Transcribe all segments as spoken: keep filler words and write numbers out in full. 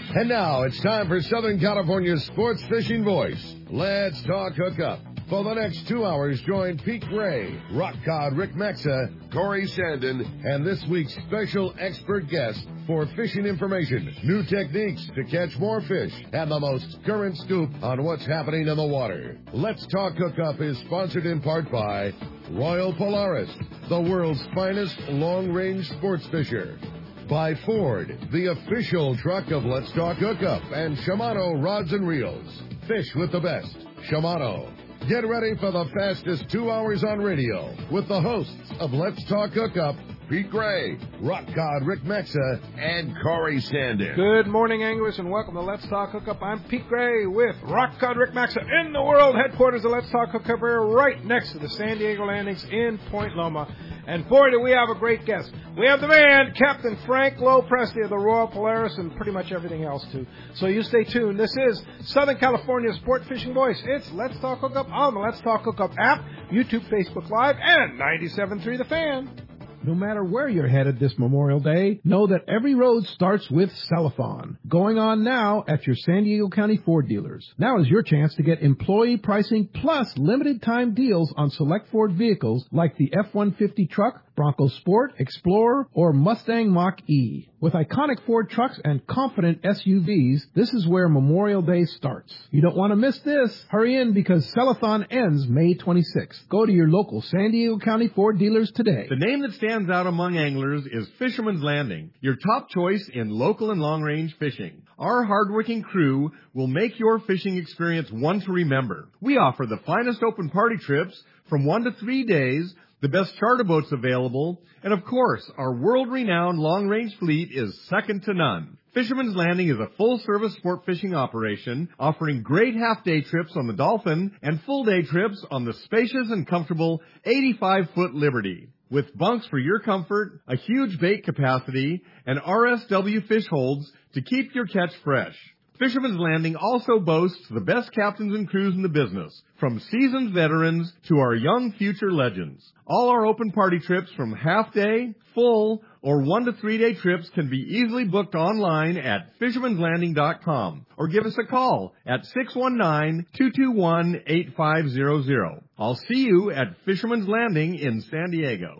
And now it's time for Southern California's sports fishing voice. Let's talk hookup. For the next two hours, join Pete Gray, Rock Cod Rick Maxa, Corey Sandin, and this week's special expert guest for fishing information, new techniques to catch more fish, and the most current scoop on what's happening in the water. Let's Talk Hookup is sponsored in part by Royal Polaris, the world's finest long-range sports fisher. By Ford, the official truck of Let's Talk Hookup, and Shimano Rods and Reels. Fish with the best. Shimano. Get ready for the fastest two hours on radio with the hosts of Let's Talk Hookup, Pete Gray, Rock Cod Rick Maxa, and Corey Sandin. Good morning, anglers, and welcome to Let's Talk Hookup. I'm Pete Gray with Rock Cod Rick Maxa in the world headquarters of Let's Talk Hookup. We're right next to the San Diego landings in Point Loma. And boy, do we have a great guest. We have the man, Captain Frank Lopresti of the Royal Polaris, and pretty much everything else, too. So you stay tuned. This is Southern California's sport fishing voice. It's Let's Talk Hookup on the Let's Talk Hookup app, YouTube, Facebook Live, and ninety-seven point three The Fan. No matter where you're headed this Memorial Day, know that every road starts with Celathon. Going on now at your San Diego County Ford dealers. Now is your chance to get employee pricing plus limited time deals on select Ford vehicles like the F one fifty truck, Bronco Sport, Explorer, or Mustang Mach-E. With iconic Ford trucks and confident S U Vs, this is where Memorial Day starts. You don't want to miss this. Hurry in because Celathon ends May twenty-sixth. Go to your local San Diego County Ford dealers today. The name that stands out among anglers is Fisherman's Landing, your top choice in local and long-range fishing. Our hardworking crew will make your fishing experience one to remember. We offer the finest open party trips from one to three days, the best charter boats available, and of course, our world-renowned long-range fleet is second to none. Fisherman's Landing is a full-service sport fishing operation offering great half-day trips on the Dolphin and full-day trips on the spacious and comfortable eighty-five foot Liberty. With bunks for your comfort, a huge bait capacity, and R S W fish holds to keep your catch fresh. Fisherman's Landing also boasts the best captains and crews in the business, from seasoned veterans to our young future legends. All our open party trips from half-day, full, or one to three day trips can be easily booked online at fishermans landing dot com or give us a call at six one nine, two two one, eight five zero zero. I'll see you at Fisherman's Landing in San Diego.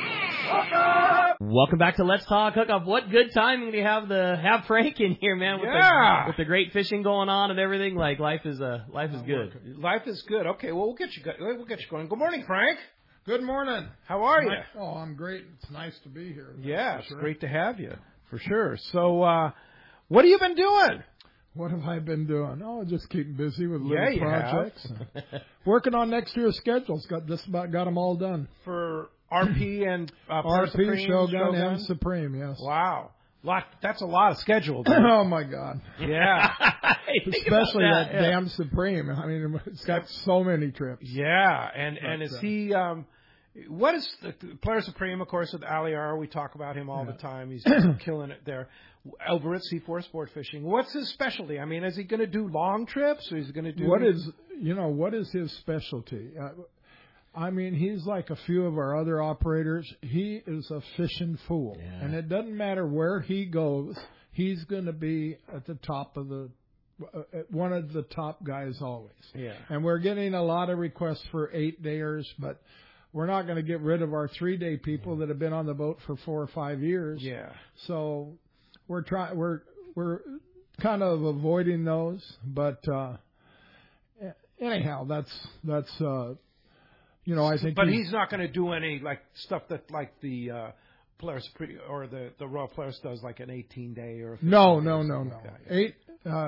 Welcome back to Let's Talk Hookup. What good timing to have the have Frank in here, man. With Yeah. the with the great fishing going on and everything. Like life is uh, life is good. Life is good. Okay, well we'll get you go- we'll get you going. Good morning, Frank. Good morning. How are you? Oh, I'm great. It's nice to be here. Yeah, it's sure. great to have you for sure. So, uh, what have you been doing? What have I been doing? Oh, just keeping busy with Yeah, little you projects. Working on next year's schedules. Got just about got them all done. For R P and uh, R P, Supreme, Shogun, Shogun, and Supreme. Yes. Wow, lot. That's a lot of schedule. Oh my God. Yeah. Especially that, that, yeah. damn Supreme. I mean, it's got so many trips. Yeah, and and But, is uh, he? Um, what is the Player Supreme? Of course, with Aliar, we talk about him all Yeah. the time. He's killing it there over at C four Sport Fishing. What's his specialty? I mean, is he going to do long trips, or is he going to do What is you know what is his specialty? Uh, I mean, he's like a few of our other operators. He is a fishing fool, Yeah. and it doesn't matter where he goes. He's going to be at the top of the uh, one of the top guys always. Yeah. And we're getting a lot of requests for eight dayers, but we're not going to get rid of our three day people that have been on the boat for four or five years. Yeah. So we're trying. We're we're kind of avoiding those, but uh, anyhow, that's that's. Uh, You know, I think, But he's not going to do any like stuff that like the uh, Polaris Supreme or the the Royal Polaris does, like an eighteen day or a no, fifteen no, day, no, something no. like that, yeah. Eight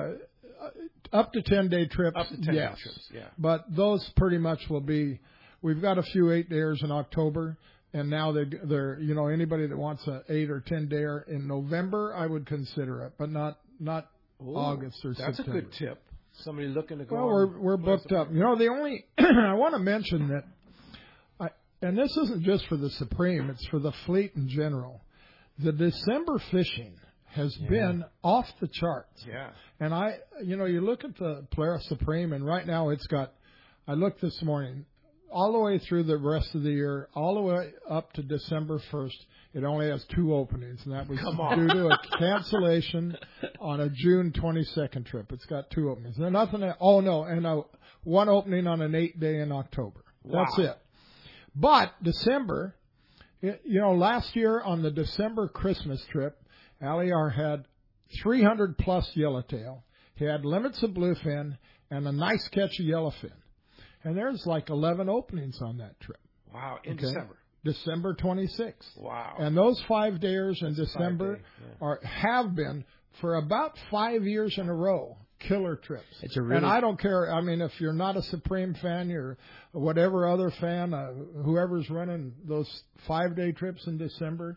uh, up to ten day trips. Up to ten yes. day trips, yeah. But those pretty much will be. We've got a few eight dayers in October, and now they they're you know anybody that wants a eight or ten dayer in November, I would consider it, but not not Ooh, August or that's September. a good tip. Somebody looking to go. Well, on we're we're Polaris booked up. Supreme. You know, the only I want to mention that. And this isn't just for the Supreme, it's for the fleet in general. The December fishing has Yeah. been off the charts. Yeah. And I, you know, you look at the Polaris Supreme, and right now it's got, I looked this morning, all the way through the rest of the year, all the way up to December first, it only has two openings, and that was due to a cancellation on a June twenty-second trip. It's got two openings. There's nothing. Oh no, and a, one opening on an eight day in October. Wow. That's it. But December, it, you know, last year on the December Christmas trip, Aliar had three hundred plus yellowtail. He had limits of bluefin and a nice catch of yellowfin. And there's like eleven openings on that trip. Wow, in Okay? December. December twenty-sixth. Wow. And those five days in That's December five day, yeah. are have been for about five years in a row killer trips. It's a really and I don't care. I mean, if you're not a Supreme fan, you're whatever other fan, uh, whoever's running those five day trips in December.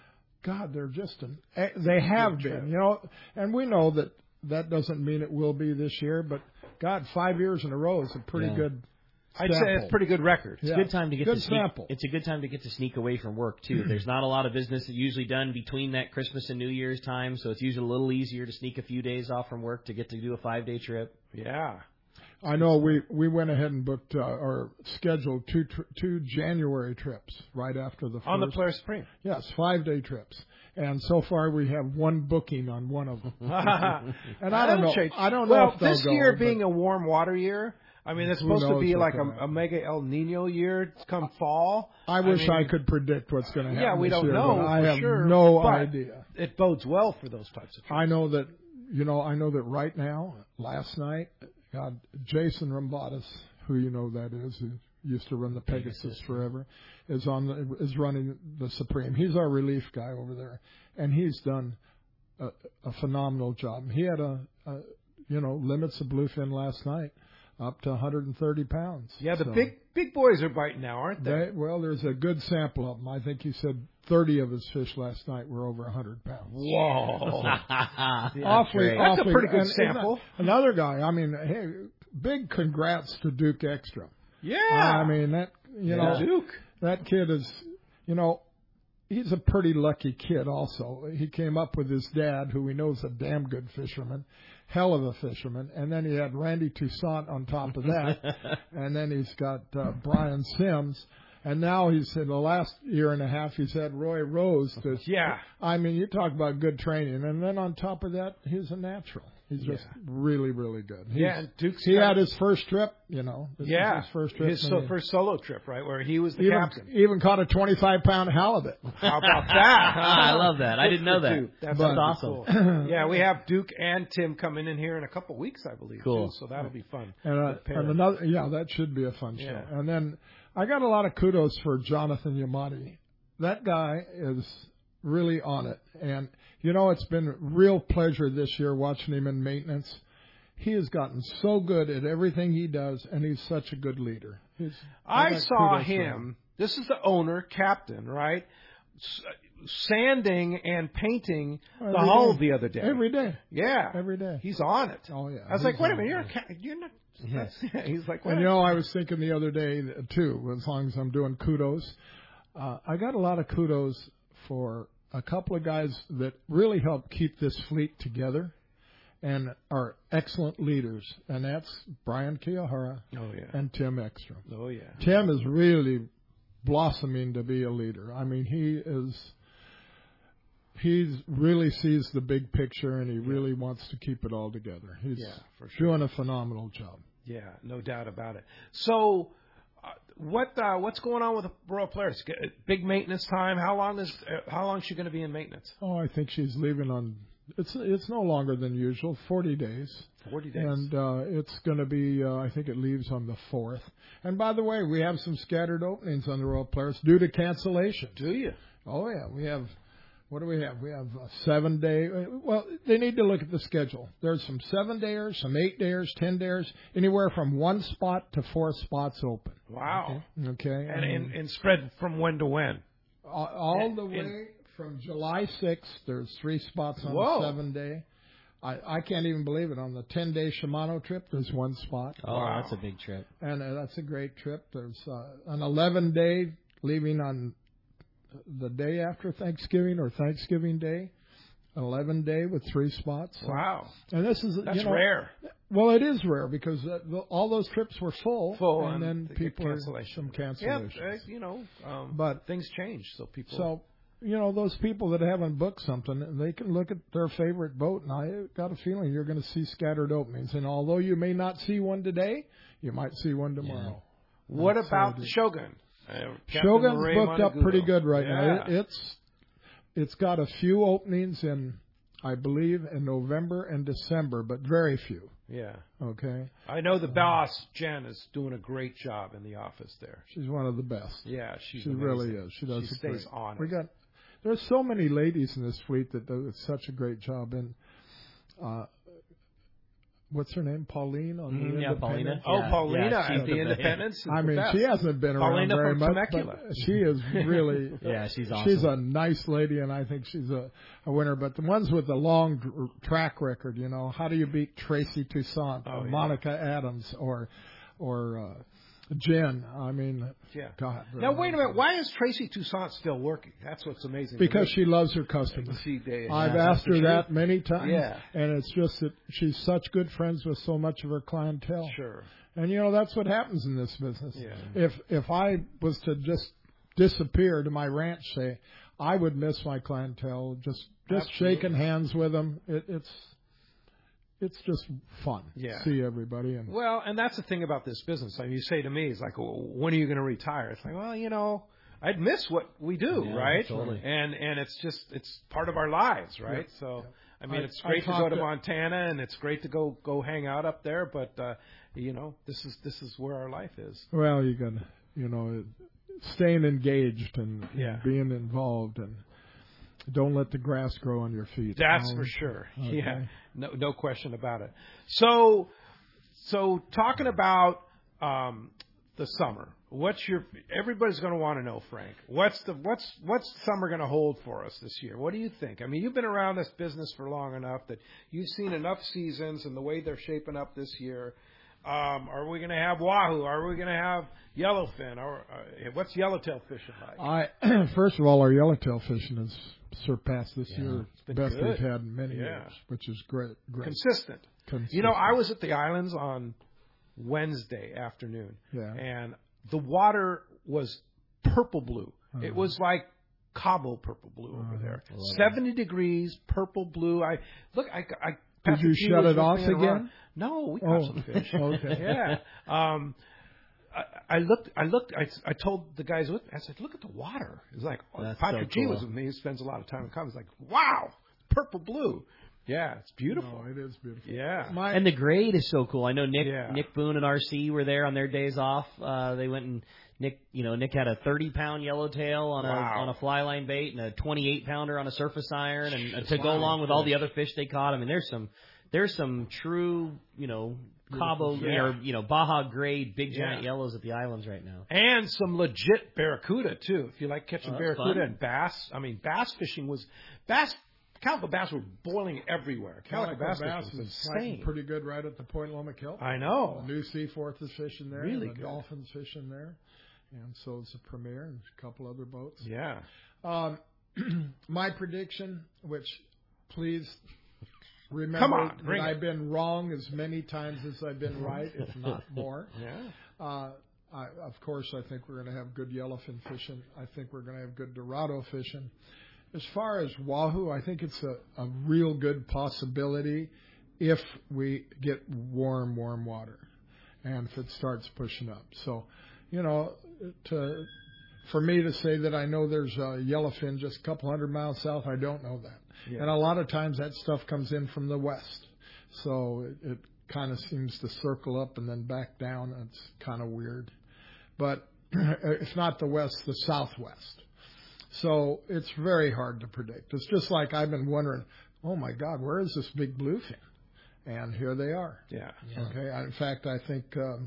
God, they're just an. They have been, trip. you know, and we know that that doesn't mean it will be this year, but God, five years in a row is a pretty Yeah. good. I'd say it's a pretty good record. It's Yeah. a good time to get Good to sneak. sample. It's a good time to get to sneak away from work too. There's not a lot of business that's usually done between that Christmas and New Year's time, so it's usually a little easier to sneak a few days off from work to get to do a five day trip. Yeah. I know we, we went ahead and booked uh, or scheduled two tr- two January trips right after the first. On the Polaris Supreme. Yes, five day trips, and so far we have one booking on one of them. And I don't know. Change. I don't know well, if they'll this go, year but being a warm water year, I mean, it's Who supposed to knows be what's like gonna a, a happen. mega El Nino year come fall. I wish mean, I could predict what's going to happen. Yeah, we this don't year, know but I for have sure, no but idea. It bodes well for those types of trips. I know that you know. I know that right now. Last night, God, Jason Rambadas, who you know that is, who used to run the Pegasus forever, is on the, is running the Supreme. He's our relief guy over there, and he's done a, a phenomenal job. He had a, a you know limits of bluefin last night, up to one hundred thirty pounds. Yeah, the So big big boys are biting now, aren't they? they, well, there's a good sample of them. I think he said thirty of his fish last night were over one hundred pounds. Whoa. awfully, great. That's a awfully, pretty good and- and sample. Another guy. I mean, hey, big congrats to Duke Ekstrom. Yeah. I mean that you know Duke. that kid is you know he's a pretty lucky kid. Also, he came up with his dad, who we know is a damn good fisherman, hell of a fisherman, and then he had Randy Toussaint on top of that, and then he's got uh, Brian Sims. And now he's in the last year and a half, he's had Roy Rose. To, Yeah. I mean, you talk about good training. And then on top of that, he's a natural. He's just Yeah. really, really good. He's, Yeah, and Duke's he got- had his first trip, you know. This Yeah. was his first trip. His and so, he first solo trip, right, where he was the even, captain. even caught a twenty-five pound halibut. How about that? I love that. I didn't know Good for that. Duke. That's, But- that's awesome. Yeah, we have Duke and Tim coming in here in a couple weeks, I believe. Cool. Too, so that'll be fun. And, uh, Good pair. and another, yeah, that should be a fun show. Yeah. And then I got a lot of kudos for Jonathan Yamati. That guy is really on it. And, you know, it's been real pleasure this year watching him in maintenance. He has gotten so good at everything he does, and he's such a good leader. He's, I got saw kudos for him. This is the owner, captain, right? S- sanding and painting Every the hull day. the other day. Every day. Yeah, Every day. He's on it. Oh, yeah. I was He's like, wait a on minute, it. you're a ca- you're not. Yes. He's like, what? And, you know, I was thinking the other day, too, as long as I'm doing kudos, uh, I got a lot of kudos for a couple of guys that really help keep this fleet together and are excellent leaders, and that's Brian Kiyahara oh yeah. and Tim Ekstrom. Oh yeah. Tim is really blossoming to be a leader. I mean, he is, he really sees the big picture, and he really wants to keep it all together. He's Yeah, for sure. doing a phenomenal job. Yeah, no doubt about it. So, uh, what uh, what's going on with the Royal Polaris? G- Big maintenance time. How long is uh, how long is she going to be in maintenance? Oh, I think she's leaving on. It's it's no longer than usual, forty days, Forty days. and uh, it's going to be. Uh, I think it leaves on the fourth. And by the way, we have some scattered openings on the Royal Polaris due to cancellation. Do you? Oh yeah, we have. What do we have? We have a seven day. Well, they need to look at the schedule. There's some seven dayers, some eight dayers, ten dayers, anywhere from one spot to four spots open. Wow. Okay, And, and and spread from when to when? all, all the and- way from July sixth. There's three spots on Whoa. the seven day. I, I can't even believe it. On the ten day Shimano trip, there's one spot, Oh, Wow. that's a big trip. and uh, that's a great trip. There's uh, an eleven day leaving on the day after Thanksgiving or Thanksgiving Day. eleven day with three spots. So, wow. And this is, That's you know, rare. Well, it is rare because uh, the, all those trips were full. Full, and, and then people are some Yeah, cancellations. uh, you know, um, But things change, so people. So, you know, those people that haven't booked something, they can look at their favorite boat, and I got a feeling you're going to see scattered openings. And although you may not see one today, you might see one tomorrow. Yeah. What That's about so the Shogun? Uh, Shogun's Murray booked up Monteagudo. pretty good right yeah. now. It, it's it's got a few openings in, I believe, in November and December, but very few. Yeah. Okay. I know the boss, Jen, is doing a great job in the office there. She's one of the best. Yeah, she's she amazing. really is. She does. She a stays great. on it. We got. There's so many ladies in this fleet that do such a great job. And uh, what's her name? Pauline on the Mm, yeah, Independent. Paulina. Oh, Yeah, Paulina yeah, she's at the the- Independence. is I the mean, best. she hasn't been around Paulina very from much, Temecula. but she is really. Yeah, she's awesome. She's a nice lady, and I think she's a, a winner. But the ones with the long dr- track record, you know, how do you beat Tracy Toussaint Oh, or yeah. Monica Adams or or uh, Jen? I mean, Yeah. God. Now wait a minute. Why is Tracy Toussaint still working? That's what's amazing. Because to she loves her customers. me. She, they, I've yeah, asked her sure. that many times, Yeah. and it's just that she's such good friends with so much of her clientele. Sure. And you know that's what happens in this business. Yeah. If if I was to just disappear to my ranch, say, I would miss my clientele. Just just Absolutely. shaking hands with them. It, it's it's just fun. Yeah. To see everybody and Well, and that's the thing about this business. I mean, you say to me, it's like, well, when are you going to retire? It's like, well, you know, I'd miss what we do, Yeah, right? totally. And and it's just it's part of our lives, right? Yeah. So I mean, I- it's I great to go talked to to- Montana, and it's great to go go hang out up there. But uh, you know, this is this is where our life is. well, you can you know staying engaged and, and Yeah. being involved and don't let the grass grow on your feet. That's Um, for sure. okay. Yeah, no, no question about it. So, so talking about um, the summer, what's your? Everybody's going to want to know, Frank. What's the what's what's summer going to hold for us this year? What do you think? I mean, you've been around this business for long enough that you've seen enough seasons and the way they're shaping up this year. Um, are we going to have wahoo? Are we going to have yellowfin? Or uh, what's yellowtail fishing like? I first of all, our yellowtail fishing has surpassed this Yeah, year been best good. we've had in many Yeah. years, which is great. Great. Consistent. Consistent. You know, I was at the islands on Wednesday afternoon, Yeah. and the water was purple blue. It Uh-huh. was like Cabo purple blue over Uh-huh. there. I love it. Seventy degrees, purple blue. I look. I. I Did Pastor you G shut was it with off me in again? Iran. No, we caught Oh. some fish. Okay. Yeah. Um, I, I looked. I looked. I, I told the guys with me. I said, "Look at the water." It's like That's Patrick so G cool. was with me. He spends a lot of time in comments. Like, wow, purple blue. Yeah, it's beautiful. No, it is beautiful. Yeah. My, And the grade is so cool. I know Nick Yeah. Nick Boone and R C were there on their days off. Uh, they went and Nick, you know, Nick had a thirty pound yellowtail on a Wow. on a fly line bait and a twenty-eight pounder on a surface iron, and uh, to go Wow. along with all the other fish they caught. I mean, there's some there's some true, you know, Cabo Yeah. or you know Baja grade big giant Yeah. yellows at the islands right now. And some legit barracuda too. If you like catching Oh, that's barracuda fun. and bass, I mean, bass fishing was bass. Calico bass were boiling everywhere. Calico, Calico bass, bass fishing was is fighting insane. pretty good right at the Point Loma Kelp. I know. The new Seaforth is fishing there. Really and the good. Dolphins fishing there. And so is the Premier and a couple other boats. Yeah. Um, my prediction, which please remember Come on, that bring it. I've been wrong as many times as I've been right, if not more. Yeah. Uh, I, of course, I think we're going to have good yellowfin fishing. I think we're going to have good Dorado fishing. As far as wahoo, I think it's a, a real good possibility if we get warm, warm water and if it starts pushing up. So, you know, to, for me to say that I know there's a yellowfin just a couple hundred miles south, I don't know that. Yeah. And a lot of times that stuff comes in from the west. So it, it kind of seems to circle up and then back down. It's kind of weird. But if not the west, the southwest. So it's very hard to predict. It's just like I've been wondering, oh, my God, where is this big bluefin? And here they are. Yeah. Okay. I, in fact, I think um,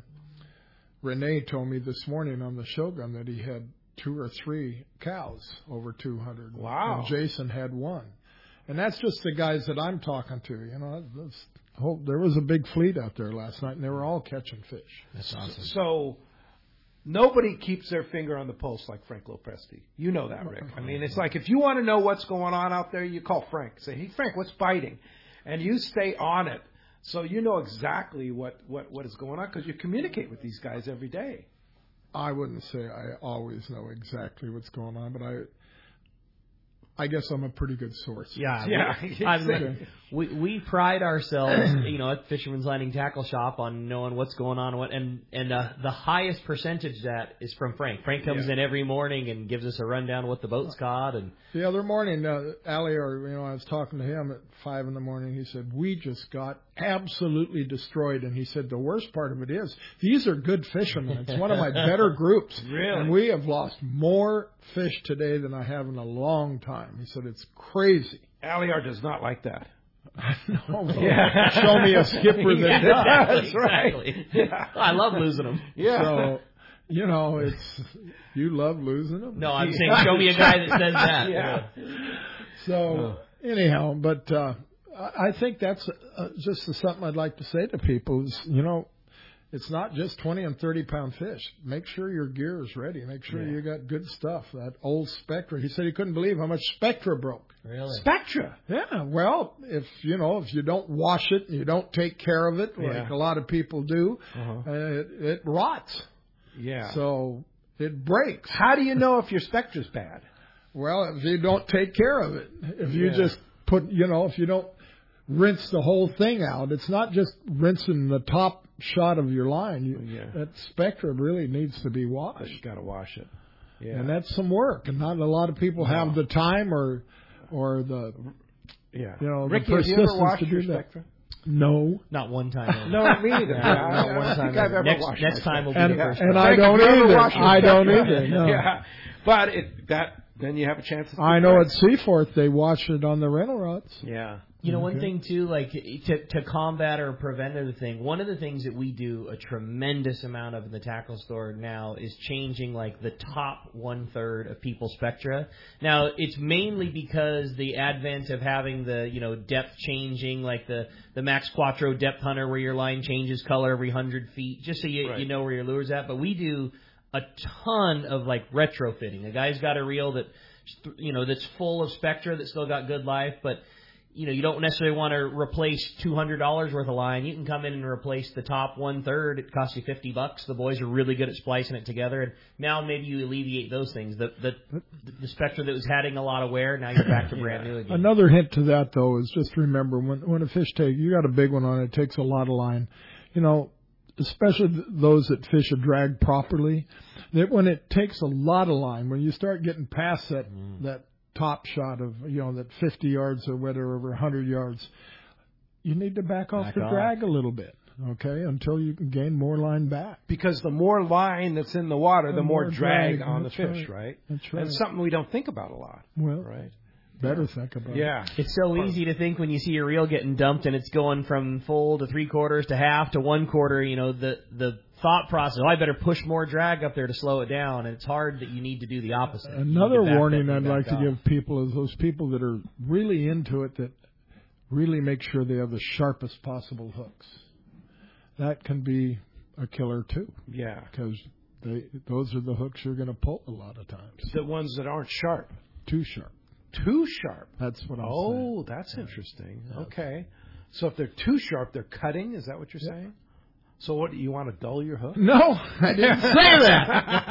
Renee told me this morning on the Shogun that he had two or three cows over two hundred. Wow. And Jason had one. And that's just the guys that I'm talking to. You know, that's, oh, there was a big fleet out there last night, and they were all catching fish. That's awesome. So nobody keeps their finger on the pulse like Frank Lopresti. You know that, Rick. I mean, it's like if you want to know what's going on out there, you call Frank. Say, hey, Frank, what's biting? And you stay on it. So you know exactly what, what, what is going on because you communicate with these guys every day. I wouldn't say I always know exactly what's going on, but I I guess I'm a pretty good source. Yeah, yeah. We, I, we we pride ourselves, you know, at Fisherman's Landing Tackle Shop on knowing what's going on, what and and uh, the highest percentage of that is from Frank. Frank comes yeah. in every morning and gives us a rundown of what the boat's caught. And the other morning, uh, Ali, or you know, I was talking to him at five in the morning. He said we just got absolutely destroyed, and he said the worst part of it is these are good fishermen. It's one of my better groups, really, and we have lost more fish today than I have in a long time. He said it's crazy. Aliar does not like that. No, yeah. Show me a skipper that yeah, does. Exactly. Right. Yeah. I love losing them. Yeah. So, you know, it's you love losing them. No, I'm saying show me a guy that says that. Yeah. So anyhow, but uh, I think that's uh, just something I'd like to say to people. Is, you know, it's not just twenty and thirty pound fish. Make sure your gear is ready. Make sure yeah. you got good stuff. That old Spectra. He said he couldn't believe how much Spectra broke. Really? Spectra? Yeah. Well, if you know, if you don't wash it and you don't take care of it, like yeah. a lot of people do, uh-huh. uh, it, it rots. Yeah. So it breaks. How do you know if your Spectra's bad? Well, if you don't take care of it, if you yeah. just put, you know, if you don't rinse the whole thing out, it's not just rinsing the top shot of your line. You, yeah. That Spectra really needs to be washed. You got to wash it. Yeah. And that's some work, and not a lot of people no. have the time or or the yeah. you know Ricky, the persistence have you ever washed to do your that. Spectra? No, not one time. No, me either. Yeah, not I, one I time. think I've ever next washed next time will be and, the first. And time. I don't either. I don't either. No. Yeah, but it, that then you have a chance. To I know at Seaforth they wash it on the rental rods. Yeah. You know, okay. one thing, too, like to, to combat or prevent the thing, one of the things that we do a tremendous amount of in the tackle store now is changing, like, the top one-third of people's Spectra. Now, it's mainly because the advent of having the, you know, depth changing, like the, the Max Quattro Depth Hunter where your line changes color every one hundred feet, just so you, right. you know where your lure's at. But we do a ton of, like, retrofitting. A guy's got a reel that, you know, that's full of Spectra that's still got good life, but you know, you don't necessarily want to replace two hundred dollars worth of line. You can come in and replace the top one-third. It costs you fifty bucks. The boys are really good at splicing it together. And now maybe you alleviate those things. The the, the Spectra that was having a lot of wear, now you're back to brand new again. Another hint to that, though, is just remember, when when a fish take, you got a big one on it, it takes a lot of line. You know, especially those that fish a drag properly, that when it takes a lot of line, when you start getting past that mm. that top shot of, you know, that fifty yards or whatever, over one hundred yards, you need to back off back the off. drag a little bit, okay, until you can gain more line back. Because the more line that's in the water, the, the more, more drag, drag on the fish, right. right? That's right. And it's something we don't think about a lot. Well, right. Better yeah. think about yeah. it. It's so easy to think when you see your reel getting dumped and it's going from full to three quarters to half to one quarter, you know, the the thought process, oh, I better push more drag up there to slow it down. And it's hard that you need to do the opposite. Another warning I'd like off. to give people is those people that are really into it, that really make sure they have the sharpest possible hooks. That can be a killer too. Yeah. Because they, those are the hooks you're going to pull a lot of times. The ones that aren't sharp. Too sharp. Too sharp. That's what I'm oh, saying. Oh, that's yeah. interesting. Yeah. Okay. So if they're too sharp, they're cutting? Is that what you're yeah. saying? So what, you want to dull your hook? No, I didn't say that.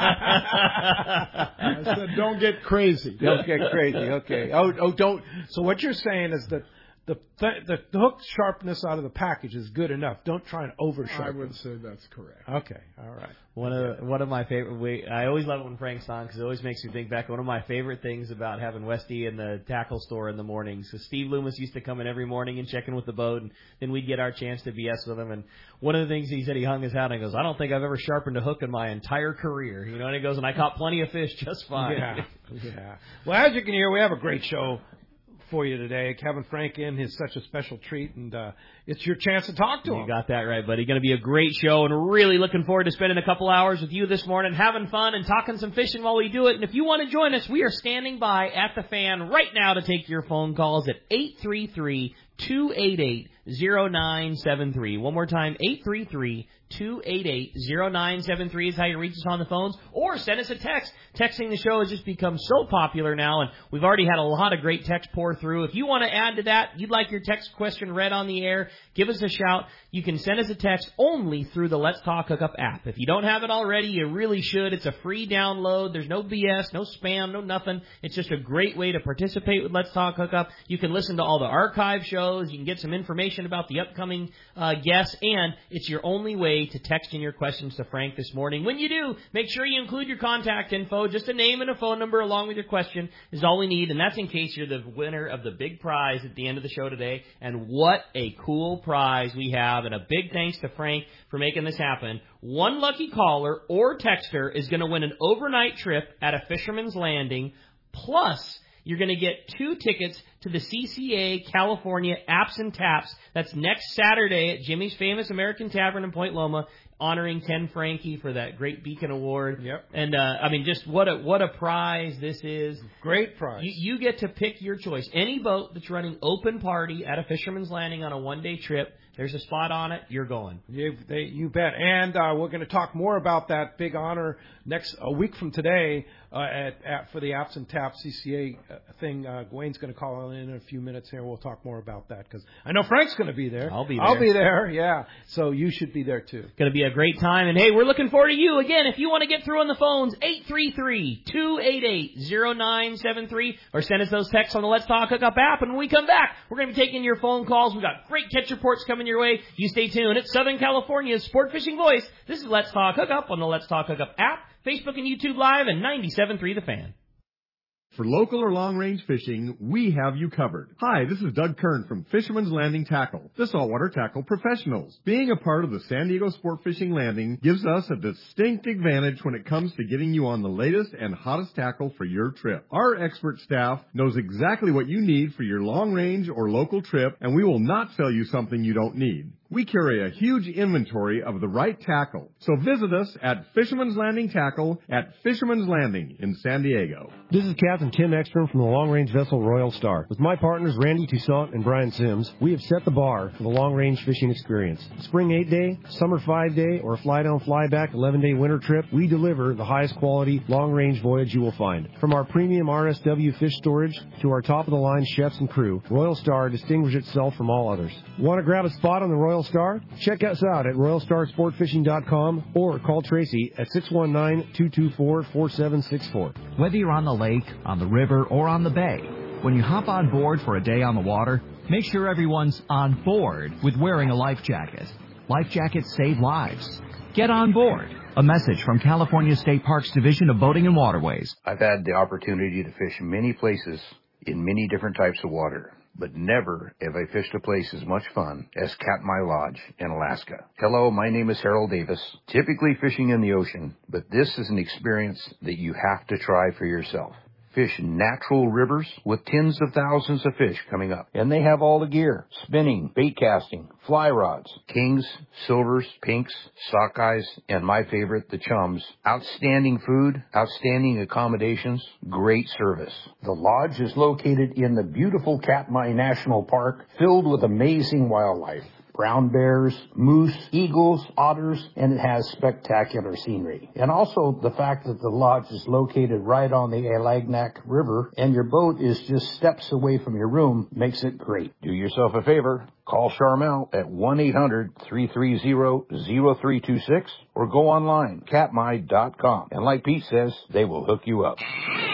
I said don't get crazy. Don't get crazy. Okay. Oh, oh, don't. So what you're saying is that the th- the, the hook sharpness out of the package is good enough. Don't try and over sharpen. I would say that's correct. Okay. All right. One of the, one of my favorite. We, I always love it when Frank's on because it always makes me think back. One of my favorite things about having Westy in the tackle store in the mornings. So Steve Loomis used to come in every morning and check in with the boat, and then we'd get our chance to B S with him. And one of the things he said, he hung his hat and he goes, "I don't think I've ever sharpened a hook in my entire career." You know, and he goes, "And I caught plenty of fish just fine." Yeah. Yeah. Well, as you can hear, we have a great show for you today. Kevin Frank in is such a special treat, and uh, it's your chance to talk to you him. You got that right, buddy. Going to be a great show, and really looking forward to spending a couple hours with you this morning, having fun and talking some fishing while we do it. And if you want to join us, we are standing by at the fan right now to take your phone calls at eight three three, two eight eight, zero nine seven three. One more time, eight three three, two eight eight, zero nine seven three is how you reach us on the phones, or send us a text. Texting the show has just become so popular now, and we've already had a lot of great texts pour through. If you want to add to that, you'd like your text question read on the air, give us a shout. You can send us a text only through the Let's Talk Hookup app. If you don't have it already, you really should. It's a free download. There's no B S, no spam, no nothing. It's just a great way to participate with Let's Talk Hookup. You can listen to all the archive shows. You can get some information about the upcoming uh, guests, and it's your only way to text in your questions to Frank this morning. When you do, make sure you include your contact info. Just a name and a phone number along with your question is all we need, and that's in case you're the winner of the big prize at the end of the show today. And what a cool prize we have, and a big thanks to Frank for making this happen. One lucky caller or texter is going to win an overnight trip at a Fisherman's Landing, plus you're going to get two tickets to the C C A California Apps and Taps. That's next Saturday at Jimmy's Famous American Tavern in Point Loma, honoring Ken Frankie for that great Beacon Award. Yep. And, uh, I mean, just what a what a prize this is. Great prize. You, you get to pick your choice. Any boat that's running open party at a Fisherman's Landing on a one-day trip, there's a spot on it, you're going. You, they, you bet. And uh, we're going to talk more about that big honor next a week from today uh, at, at for the Apps and Taps C C A thing. Uh, Wayne's going to call in in a few minutes here. We'll talk more about that because I know Frank's going to be there. I'll be there. I'll be there, yeah. So you should be there, too. Going to be a great time. And, hey, we're looking forward to you. Again, if you want to get through on the phones, eight three three, two eight eight, zero nine seven three, or send us those texts on the Let's Talk Hookup app. And when we come back, we're going to be taking your phone calls. We've got great catch reports coming your way. You stay tuned. It's Southern California's sport fishing voice. This is Let's Talk Hookup on the Let's Talk Hookup app, Facebook and YouTube Live, and ninety-seven point three The Fan. For local or long-range fishing, we have you covered. Hi, this is Doug Kern from Fisherman's Landing Tackle, the saltwater tackle professionals. Being a part of the San Diego Sport Fishing Landing gives us a distinct advantage when it comes to getting you on the latest and hottest tackle for your trip. Our expert staff knows exactly what you need for your long-range or local trip, and we will not sell you something you don't need. We carry a huge inventory of the right tackle. So visit us at Fisherman's Landing Tackle at Fisherman's Landing in San Diego. This is Captain Tim Ekstrom from the long-range vessel Royal Star. With my partners Randy Toussaint and Brian Sims, we have set the bar for the long-range fishing experience. Spring eight-day, summer five-day, or a fly-down, fly-back eleven-day winter trip, we deliver the highest quality long-range voyage you will find. From our premium R S W fish storage to our top-of-the-line chefs and crew, Royal Star distinguishes itself from all others. Want to grab a spot on the Royal Star? Check us out at royal star sport fishing dot com or call Tracy at six one nine, two two four, four seven six four. Whether you're on the lake, on the river, or on the bay, when you hop on board for a day on the water, make sure everyone's on board with wearing a life jacket. Life jackets save lives. Get on board. A message from California State Parks Division of Boating and Waterways. I've had the opportunity to fish many places in many different types of water, but never have I fished a place as much fun as Katmai Lodge in Alaska. Hello, my name is Harold Davis, typically fishing in the ocean, but this is an experience that you have to try for yourself. Fish natural rivers with tens of thousands of fish coming up. And they have all the gear. Spinning, bait casting, fly rods, kings, silvers, pinks, sockeyes, and my favorite, the chums. Outstanding food, outstanding accommodations, great service. The lodge is located in the beautiful Katmai National Park, filled with amazing wildlife. Brown bears, moose, eagles, otters, and it has spectacular scenery. And also the fact that the lodge is located right on the Alagnak River and your boat is just steps away from your room makes it great. Do yourself a favor. Call Charmel at one eight hundred, three three zero, zero three two six or go online, katmai dot com. And like Pete says, they will hook you up.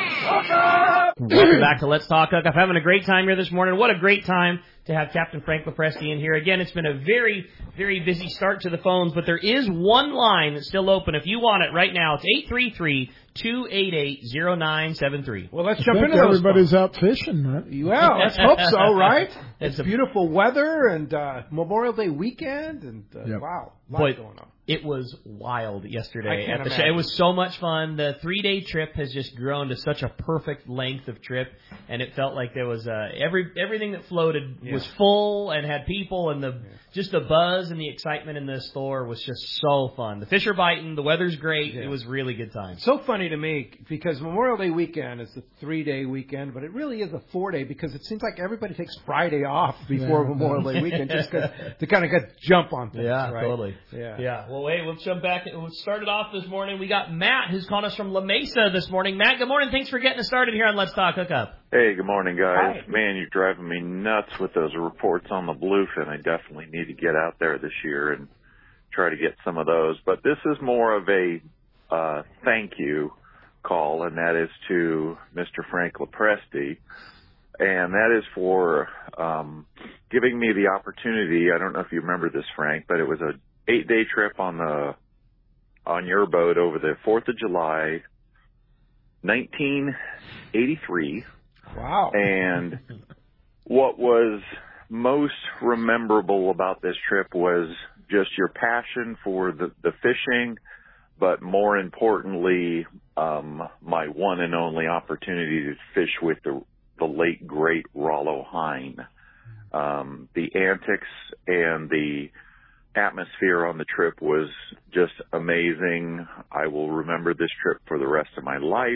Welcome back to Let's Talk Hookup. Having a great time here this morning. What a great time to have Captain Frank Lopresti in here. Again, it's been a very, very busy start to the phones, but there is one line that's still open. If you want it right now, it's eight three three, two eight eight, zero nine seven three. Well, let's I jump think into those everybody's phones. out fishing, right? Well, let's hope so, right? It's It's a- beautiful weather and uh, Memorial Day weekend, and uh, Yep. wow, Boy, lots going on. it was wild yesterday I can't at the show. imagine. It was so much fun. The three-day trip has just grown to such a perfect length length of trip, and it felt like there was uh, every everything that floated Yeah. was full and had people, and the yeah. just the buzz and the excitement in the store was just so fun. The fish are biting, the weather's great. Yeah. It was really good time. So funny to me because Memorial Day weekend is a three-day weekend, but it really is a four-day because it seems like everybody takes Friday off before yeah. Memorial Day weekend just cause to kind of get jump on things. Yeah, right? totally. Yeah. Yeah. Well, wait, let's jump back. We'll start it off this morning. We got Matt, who's calling us from La Mesa this morning. Matt, good morning. Thanks for getting us started here on Let's Talk Hookup. Hey, good morning, guys. Hi. Man, you're driving me nuts with those reports on the bluefin. I definitely need to get out there this year and try to get some of those. But this is more of a uh, thank you call, and that is to Mister Frank Lopresti. And that is for um, giving me the opportunity. I don't know if you remember this, Frank, but it was a eight-day trip on the on your boat over the fourth of July, nineteen eighty-three. Wow. And what was most rememberable about this trip was just your passion for the, the fishing, but more importantly, um, my one and only opportunity to fish with the the late, great Rollo Hine. Um, the antics and the atmosphere on the trip was just amazing. I will remember this trip for the rest of my life.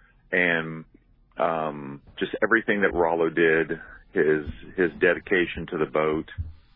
And um, just everything that Rollo did, his his dedication to the boat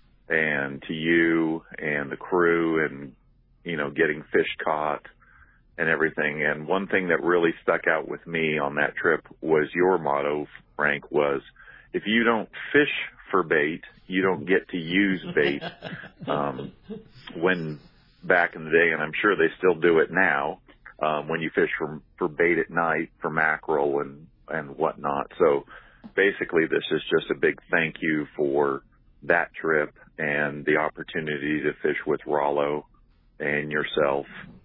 and to you and the crew and, you know, getting fish caught and everything. And one thing that really stuck out with me on that trip was your motto, Frank, was if you don't fish for bait, you don't get to use bait. um, when back in the day, and I'm sure they still do it now, um, when you fish for, for bait at night for mackerel and, and whatnot. So basically this is just a big thank you for that trip and the opportunity to fish with Rollo and yourself.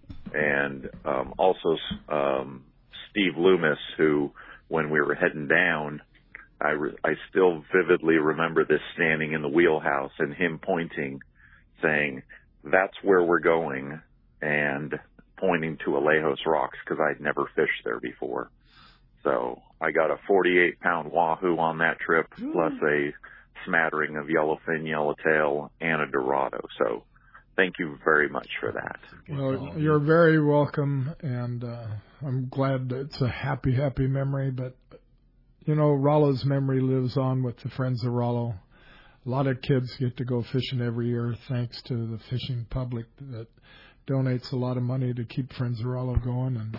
And um, also um, Steve Loomis, who, when we were heading down, I, re- I still vividly remember this standing in the wheelhouse and him pointing, saying, that's where we're going, and pointing to Alejos Rocks because I'd never fished there before. So I got a forty-eight pound wahoo on that trip, plus a smattering of yellowfin, yellowtail, and a Dorado. So thank you very much for that. Well, you're very welcome, and uh, I'm glad that it's a happy, happy memory. But, you know, Rollo's memory lives on with the Friends of Rollo. A lot of kids get to go fishing every year thanks to the fishing public that donates a lot of money to keep Friends of Rollo going. And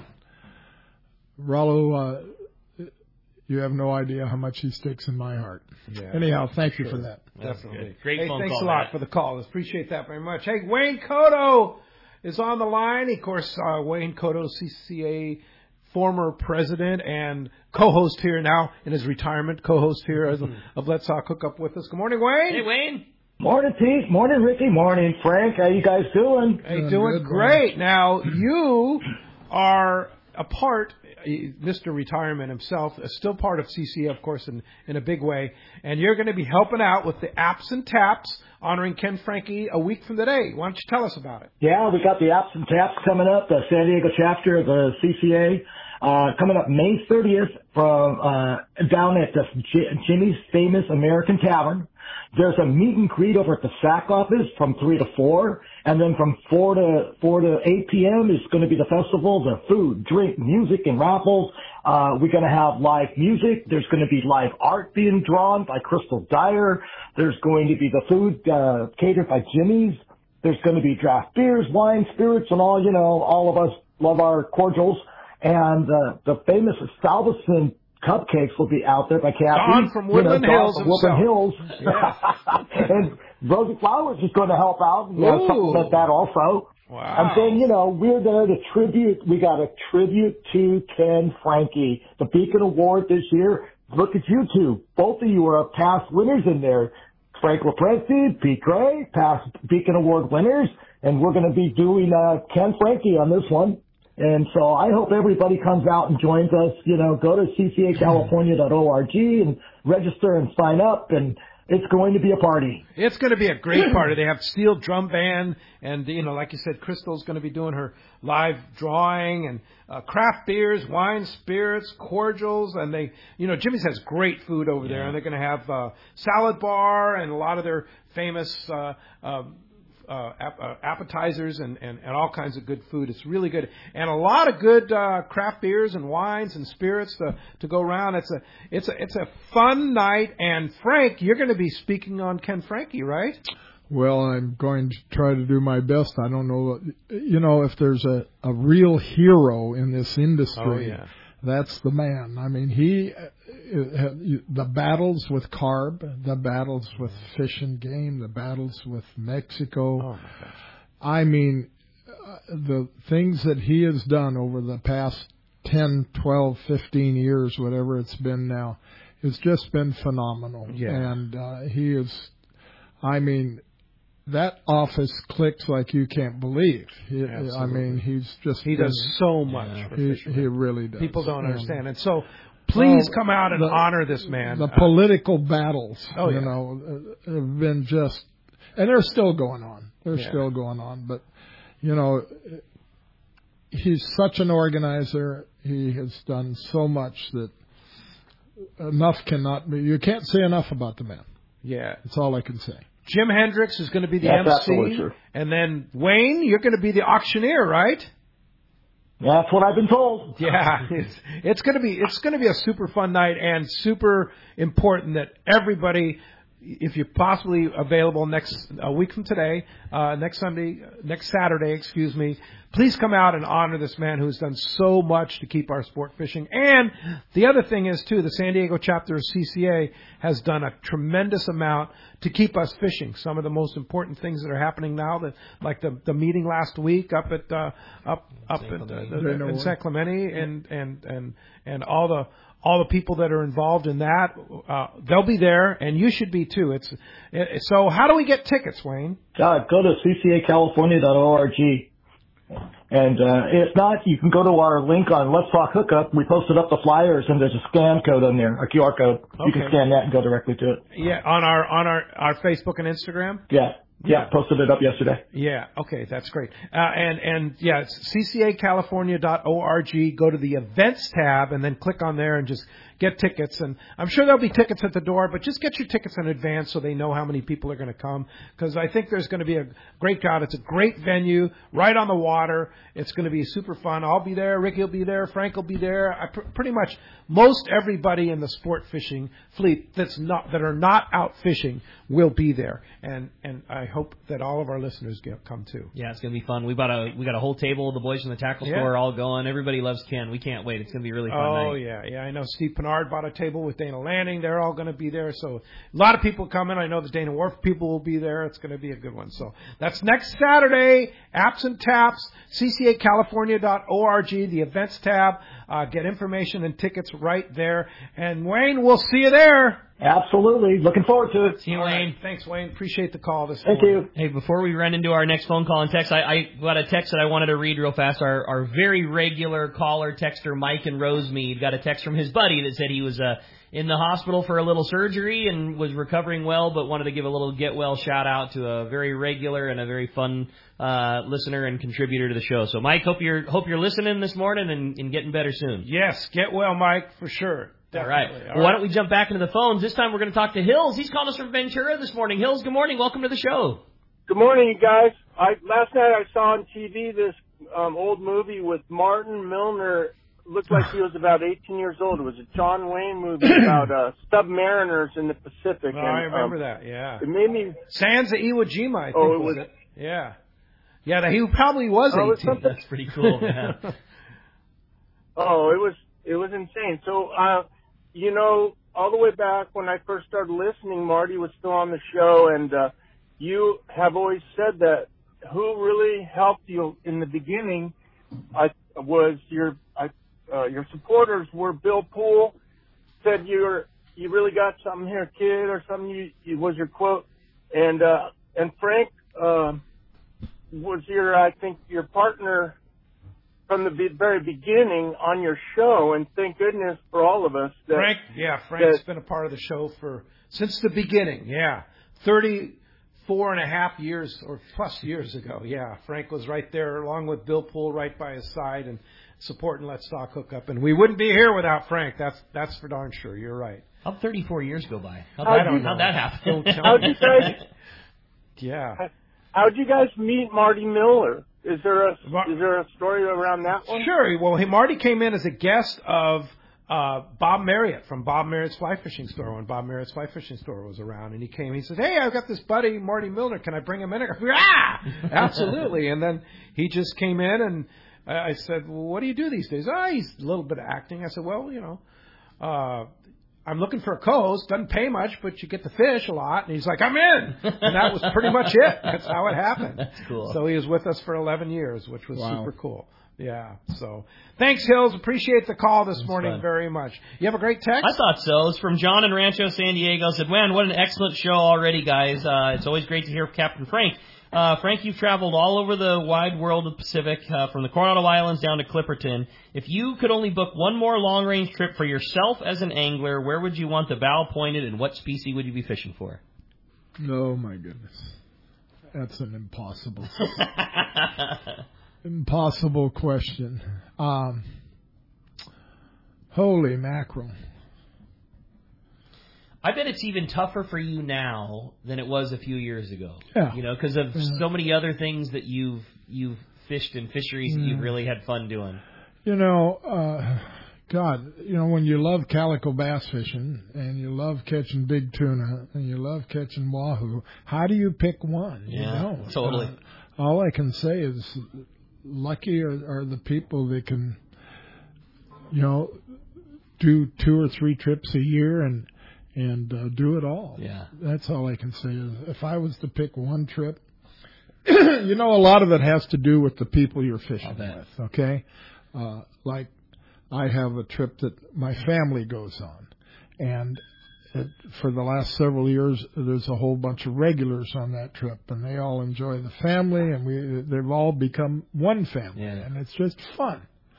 Rollo, uh, you have no idea how much he sticks in my heart. Yeah. Anyhow, thank sure. you for that. Definitely. Great hey, phone thanks call, a lot Matt. for the call. Appreciate that very much. Hey, Wayne Cotto is on the line. Of course, uh, Wayne Cotto, C C A former president and co-host here now in his retirement, co-host here of, of Let's Talk Hookup with us. Good morning, Wayne. Hey, Wayne. Morning, Pete. Morning, Ricky. Morning, Frank. How you guys doing? Hey, doing, doing great. Now, you are a part, Mister Retirement himself, is still part of C C A, of course, in, in a big way. And you're going to be helping out with the Apps and Taps, honoring Ken Franke a week from today. Why don't you tell us about it? Yeah, we got the Apps and Taps coming up, the San Diego chapter of the C C A. Uh, coming up May thirtieth from, uh, down at the J- Jimmy's Famous American Tavern. There's a meet and greet over at the S A C office from three to four. And then from four to, four to eight p.m. is going to be the festival, the food, drink, music, and raffles. Uh, we're going to have live music. There's going to be live art being drawn by Crystal Dyer. There's going to be the food, uh, catered by Jimmy's. There's going to be draft beers, wine, spirits, and all, you know, all of us love our cordials. And uh, the famous Salveson cupcakes will be out there by Kathy. Don from Woodland you know, Hills from Woodland Hills. Yeah. And Rosie Flowers is going to help out and uh, supplement that also. Wow. And then, you know, we're there to tribute. We got a tribute to Ken Franke, the Beacon Award this year. Look at you two. Both of you are past winners in there. Frank Lopresti, Pete Gray, past Beacon Award winners. And we're going to be doing uh, Ken Franke on this one. And so I hope everybody comes out and joins us. You know, go to c c a california dot org and register and sign up. And It's going to be a party. It's going to be a great party. They have steel drum band, and you know, like you said, Crystal's going to be doing her live drawing and uh, craft beers, wine, spirits, cordials, and they, you know, Jimmy's has great food over there, Yeah. and they're going to have uh, salad bar and a lot of their famous uh, uh, uh, ap- uh, appetizers and, and, and all kinds of good food. It's really good, and a lot of good uh, craft beers and wines and spirits to to go around. It's a it's a it's a fun night. And Frank, you're going to be speaking on Ken Frankie, right? Well, I'm going to try to do my best. I don't know, you know, if there's a, a real hero in this industry, Oh, yeah. that's the man. I mean, he, uh, the battles with carb, the battles with fish and game, the battles with Mexico. Oh, my gosh. I mean, uh, the things that he has done over the past ten, twelve, fifteen years, whatever it's been now, has just been phenomenal. Yeah. And uh, he is, I mean, that office clicks like you can't believe. He, I mean, he's just He been, does so much for he, fishermen. he really does. People don't And, understand. And so please well, come out and the- honor this man. The Uh, political battles, Oh, you yeah. know, uh, have been just, and they're still going on. They're Yeah. still going on. But, you know, he's such an organizer. He has done so much that enough cannot be. You can't say enough about the man. yeah. That's all I can say. Jim Hendricks is going to be the That's M absolutely C. true. And then Wayne, you're going to be the auctioneer, right? That's what I've been told. Yeah, it's, it's going to be it's going to be a super fun night, and super important that everybody, if you're possibly available next a week from today, uh, next Sunday, next Saturday, excuse me, please come out and honor this man who's done so much to keep our sport fishing. And the other thing is too, the San Diego chapter of C C A has done a tremendous amount to keep us fishing. Some of the most important things that are happening now, that like the the meeting last week up at uh, up up at uh, the, in San Clemente, and and and and all the all the people that are involved in that, uh, they'll be there, and you should be too. It's it, so. How do we get tickets, Wayne? God, go to c c a california dot org. And uh, if not, you can go to our link on Let's Talk Hookup. We posted up the flyers, and there's a scan code on there, a Q R code. You can Okay. scan that and go directly to it. Yeah, on our on our, our Facebook and Instagram. Yeah, yeah, posted it up yesterday. Yeah, okay, that's great. Uh, and and yeah, it's c c a california dot org. Go to the events tab and then click on there and just get tickets. And I'm sure there'll be tickets at the door, but just get your tickets in advance so they know how many people are going to come. Because I think there's going to be a great crowd. It's a great venue, right on the water. It's going to be super fun. I'll be there. Ricky will be there. Frank will be there. I pr- pretty much most everybody in the sport fishing fleet that's not that are not out fishing will be there. And and I hope that all of our listeners get come too. Yeah, it's gonna be fun. We bought a we got a whole table of the boys from the tackle Yeah. store all going. Everybody loves Ken. We can't wait. It's gonna be a really fun Oh, night. yeah, yeah. I know Steve Pinard bought a table with Dana Lanning. They're all going to be there. So a lot of people coming. I know the Dana Wharf people will be there. It's going to be a good one. So that's next Saturday, Apps and Taps, c c a california dot org, the events tab. Uh, get information and tickets right there. And Wayne, we'll see you there. Absolutely. Looking forward to it. See you, All Wayne. right. Thanks, Wayne. Appreciate the call this Thank morning. you. Hey, before we run into our next phone call and text, I, I got a text that I wanted to read real fast. Our, our very regular caller, texter, Mike in Rosemead, got a text from his buddy that said he was uh, in the hospital for a little surgery and was recovering well, but wanted to give a little get well shout out to a very regular and a very fun uh, listener and contributor to the show. So, Mike, hope you're hope you're listening this morning and, and getting better soon. Yes, get well, Mike, for sure. All right. Definitely. Well, why don't we jump back into the phones? This time we're going to talk to Hills. He's calling us from Ventura this morning. Hills, good morning. Welcome to the show. Good morning, you guys. I last night I saw on T V this um, old movie with Martin Milner. Looked like he was about eighteen years old. It was a John Wayne movie about uh, submariners in the Pacific. Oh, and, I remember um, that, yeah. It made me... Sands of Iwo Jima, I think, Oh, it was, was- it? Yeah. Yeah, that he probably was Oh, it's eighteen. something- That's pretty cool, man. Oh, it was it was insane. So, uh, you know, all the way back when I first started listening, Marty was still on the show, and uh, you have always said that who really helped you in the beginning I, was your I, uh, your supporters were Bill Poole, said you were you really got something here, kid, or something. You, you was your quote, and uh, and Frank uh, was your I think your partner from the be- very beginning on your show, and thank goodness for all of us. That, Frank, yeah, Frank's that, been a part of the show for since the beginning. Yeah, thirty-four and a half years or plus years ago. Yeah, Frank was right there along with Bill Poole right by his side and supporting Let's Talk Hookup. And we wouldn't be here without Frank. That's that's for darn sure. You're right. How'd thirty-four years go by? How'd, How'd that, you, how'd that happen? How'd you guys? Yeah. How'd you guys meet Marty Miller? Is there a is there a story around that one? Sure. Well, he, Marty came in as a guest of uh, Bob Marriott from Bob Marriott's Fly Fishing Store when Bob Marriott's Fly Fishing Store was around, and he came. He said, "Hey, I've got this buddy Marty Miller. Can I bring him in?" I go, "Ah, absolutely!" And then he just came in, and I said, "Well, what do you do these days?" "Oh, he's a little bit of acting." I said, "Well, you know." Uh, I'm looking for a co-host. Doesn't pay much, but you get to fish a lot. And he's like, I'm in. And that was pretty much it. That's how it happened. That's cool. So he was with us for eleven years, which was Wow. super cool. Yeah. So thanks, Hills. Appreciate the call this That's morning fun. very much. You have a great text? I thought so. It's from John in Rancho San Diego. Said, man, what an excellent show already, guys. Uh, it's always great to hear Captain Frank. Uh, Frank, you've traveled all over the wide world of the Pacific, uh, from the Coronado Islands down to Clipperton. If you could only book one more long-range trip for yourself as an angler, where would you want the bow pointed, and what species would you be fishing for? Oh, my goodness. That's an impossible, impossible question. Um, holy mackerel. I bet it's even tougher for you now than it was a few years ago. Yeah. You know, because of Yeah. so many other things that you've you've fished in fisheries that you've really had fun doing. You know, uh, God, you know, when you love calico bass fishing and you love catching big tuna and you love catching wahoo, how do you pick one? Yeah, you don't. totally. Uh, all I can say is lucky are, are the people that can, you know, do two or three trips a year and and uh, do it all. Yeah. That's all I can say. Is if I was to pick one trip, you know, a lot of it has to do with the people you're fishing with, okay? Uh, like, I have a trip that my family goes on, and it, for the last several years, there's a whole bunch of regulars on that trip, and they all enjoy the family, and we they've all become one family, Yeah. and it's just fun.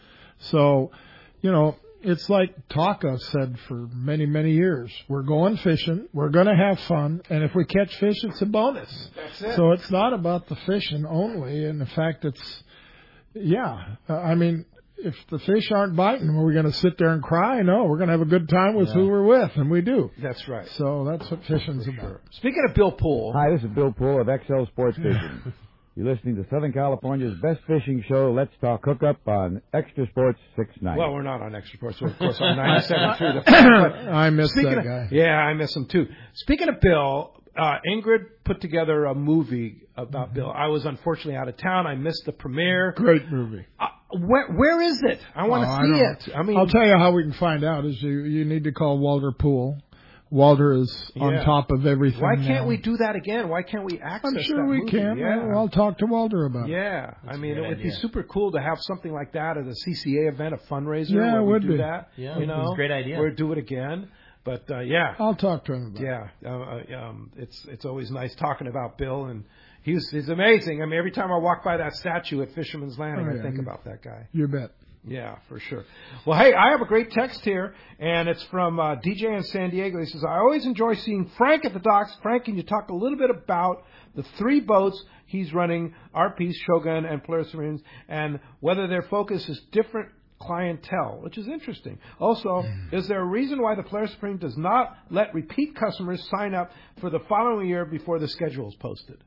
So, you know, it's like Taka said for many, many years. We're going fishing. We're going to have fun. And if we catch fish, it's a bonus. That's it. So it's not about the fishing only. And the fact it's, yeah, uh, I mean, if the fish aren't biting, are we going to sit there and cry? No, we're going to have a good time with Yeah. who we're with. And we do. That's right. So that's what fishing's about. Speaking of Bill Poole. Hi, this is Bill Poole of X L Sports Fishing. You're listening to Southern California's best fishing show, Let's Talk Hookup, on Extra Sports six ninety. Well, we're not on Extra Sports. We're, of course, on ninety-seven point three. The I miss Speaking that of, guy. Yeah, I miss him too. Speaking of Bill, uh, Ingrid put together a movie about Bill. I was unfortunately out of town. I missed the premiere. Great movie. Uh, where, where is it? I want to Oh, I see don't- it. I mean, I'll tell you how we can find out is you, you need to call Walter Poole. Walter is Yeah. on top of everything. why can't now. we do that again? Why can't we access I'm sure that we movie? can. Yeah. I'll, I'll talk to Walter about it. Yeah, I mean, a it good would be idea. super cool to have something like that at a C C A event, a fundraiser. Yeah, where it we would do be. that. Yeah, you know, it's a great idea. Or do it again. But uh, yeah, I'll talk to him about it. yeah, uh, um, it's it's always nice talking about Bill, and he's he's amazing. I mean, every time I walk by that statue at Fisherman's Landing, Oh, I yeah, think you- about that guy. You bet. Yeah, for sure. Well, hey, I have a great text here, and it's from uh, D J in San Diego. He says, I always enjoy seeing Frank at the docks. Frank, can you talk a little bit about the three boats he's running, R P's, Shogun, and Polaris Marines, and whether their focus is different clientele, which is interesting. Also, is there a reason why the Polaris Marine does not let repeat customers sign up for the following year before the schedule is posted?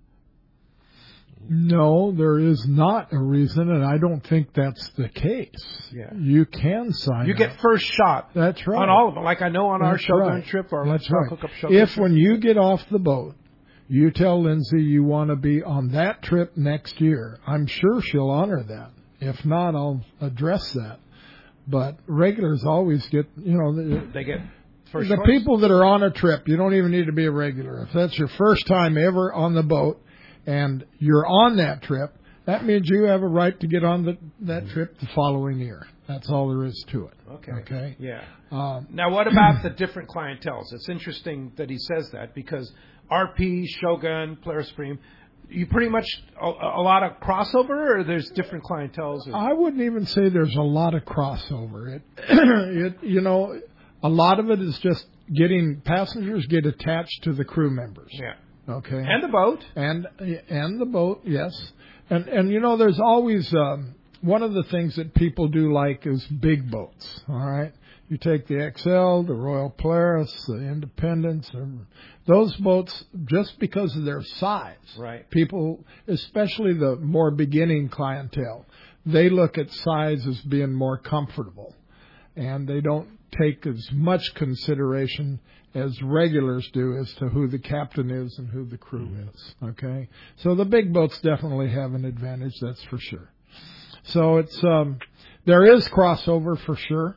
No, there is not a reason, and I don't think that's the case. Yeah. You can sign You up. get first shot That's right. on all of them, like I know on our That's Shogun right. trip or That's Let's Talk right. Hookup Shogun If trip. when you get off the boat, you tell Lindsay you want to be on that trip next year, I'm sure she'll honor that. If not, I'll address that. But regulars always get, you know, the, They get first the choice. people that are on a trip, you don't even need to be a regular. If that's your first time ever on the boat and you're on that trip, that means you have a right to get on the, that trip the following year. That's all there is to it. Okay. Okay. Yeah. Um, Now, what about the different clienteles? It's interesting that he says that because R P, Shogun, Polaris Supreme, you pretty much a, a lot of crossover, or there's different clienteles? Or? I wouldn't even say there's a lot of crossover. It, it, you know, a lot of it is just getting passengers get attached to the crew members. Yeah. Okay. And the boat. And and the boat, yes. And and you know, there's always um, one of the things that people do like is big boats. All right. You take the X L, the Royal Polaris, the Independence, and those boats, just because of their size, right? People, especially the more beginning clientele, they look at size as being more comfortable, and they don't take as much consideration as regulars do as to who the captain is and who the crew mm-hmm. is. Okay, so the big boats definitely have an advantage, that's for sure. So it's um, there is crossover for sure.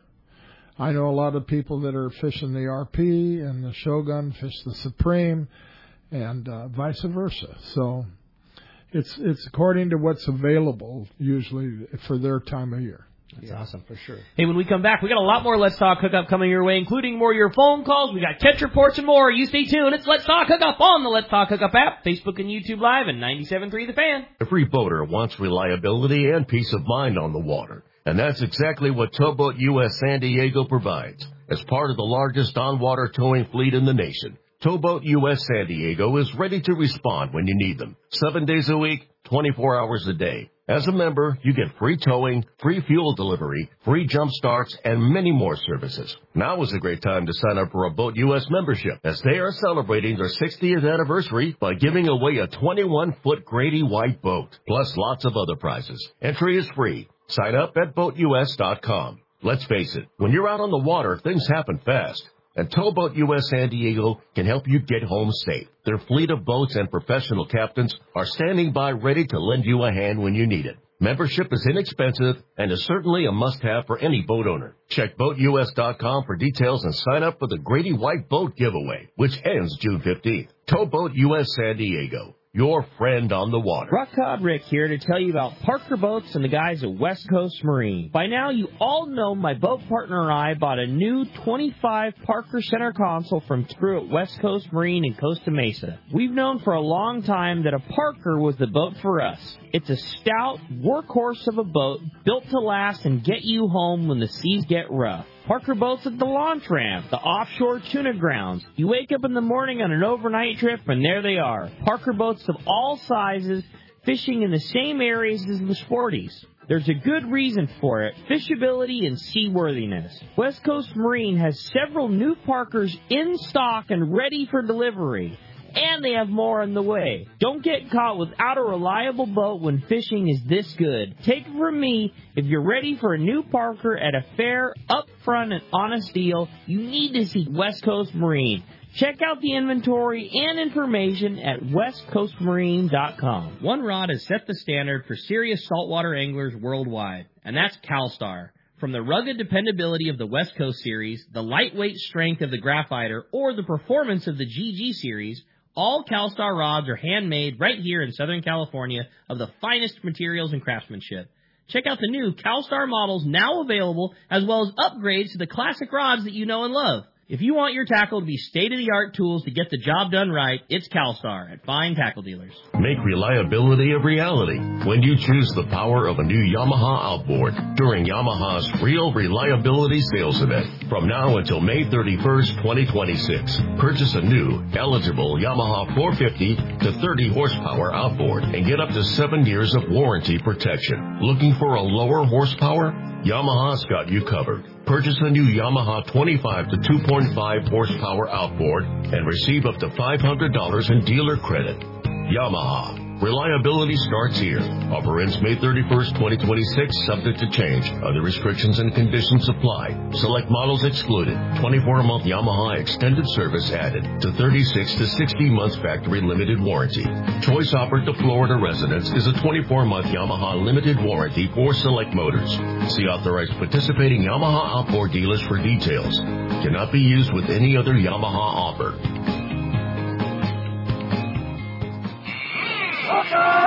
I know a lot of people that are fishing the R P and the Shogun fish the Supreme, and uh, vice versa. So it's it's according to what's available usually for their time of year. That's yeah, awesome. For sure. Hey, when we come back, we got a lot more Let's Talk Hookup coming your way, including more of your phone calls. We got catch reports and more. You stay tuned. It's Let's Talk Hookup on the Let's Talk Hookup app, Facebook and YouTube Live, and ninety-seven point three The Fan. Every boater wants reliability and peace of mind on the water. And that's exactly what Towboat U S San Diego provides. As part of the largest on-water towing fleet in the nation, Towboat U S San Diego is ready to respond when you need them. Seven days a week, twenty-four hours a day. As a member, you get free towing, free fuel delivery, free jump starts, and many more services. Now is a great time to sign up for a Boat U S membership, as they are celebrating their sixtieth anniversary by giving away a twenty-one foot Grady White boat, plus lots of other prizes. Entry is free. Sign up at boat U S dot com. Let's face it, when you're out on the water, things happen fast. And Towboat U S San Diego can help you get home safe. Their fleet of boats and professional captains are standing by ready to lend you a hand when you need it. Membership is inexpensive and is certainly a must-have for any boat owner. Check boat U S dot com for details and sign up for the Grady White Boat Giveaway, which ends June fifteenth. Towboat U S San Diego, your friend on the water. Rock Cod Rick here to tell you about Parker Boats and the guys at West Coast Marine. By now, you all know my boat partner and I bought a new twenty-five Parker center console from crew at West Coast Marine in Costa Mesa. We've known for a long time that a Parker was the boat for us. It's a stout workhorse of a boat built to last and get you home when the seas get rough. Parker Boats at the launch ramp, the offshore tuna grounds. You wake up in the morning on an overnight trip, and there they are. Parker Boats of all sizes, fishing in the same areas as the sporties. There's a good reason for it, fishability and seaworthiness. West Coast Marine has several new Parkers in stock and ready for delivery. And they have more on the way. Don't get caught without a reliable boat when fishing is this good. Take it from me, if you're ready for a new Parker at a fair, upfront, and honest deal, you need to see West Coast Marine. Check out the inventory and information at west coast marine dot com. One rod has set the standard for serious saltwater anglers worldwide, and that's CalStar. From the rugged dependability of the West Coast Series, the lightweight strength of the Graphiter, or the performance of the G G Series, all CalStar rods are handmade right here in Southern California of the finest materials and craftsmanship. Check out the new CalStar models now available, as well as upgrades to the classic rods that you know and love. If you want your tackle to be state-of-the-art tools to get the job done right, it's CalStar at fine tackle dealers. Make reliability a reality when you choose the power of a new Yamaha outboard during Yamaha's Real Reliability Sales Event. From now until May thirty-first, twenty twenty-six, purchase a new, eligible Yamaha four fifty to thirty horsepower outboard and get up to seven years of warranty protection. Looking for a lower horsepower? Yamaha's got you covered. Purchase a new Yamaha twenty-five to two point five horsepower outboard and receive up to five hundred dollars in dealer credit. Yamaha. Reliability starts here. Offer ends May thirty-first, twenty twenty-six, subject to change. Other restrictions and conditions apply. Select models excluded. twenty-four month Yamaha extended service added to thirty-six to sixty months factory limited warranty. Choice offered to Florida residents is a twenty-four month Yamaha limited warranty for select motors. See authorized participating Yamaha outboard dealers for details. Cannot be used with any other Yamaha offer.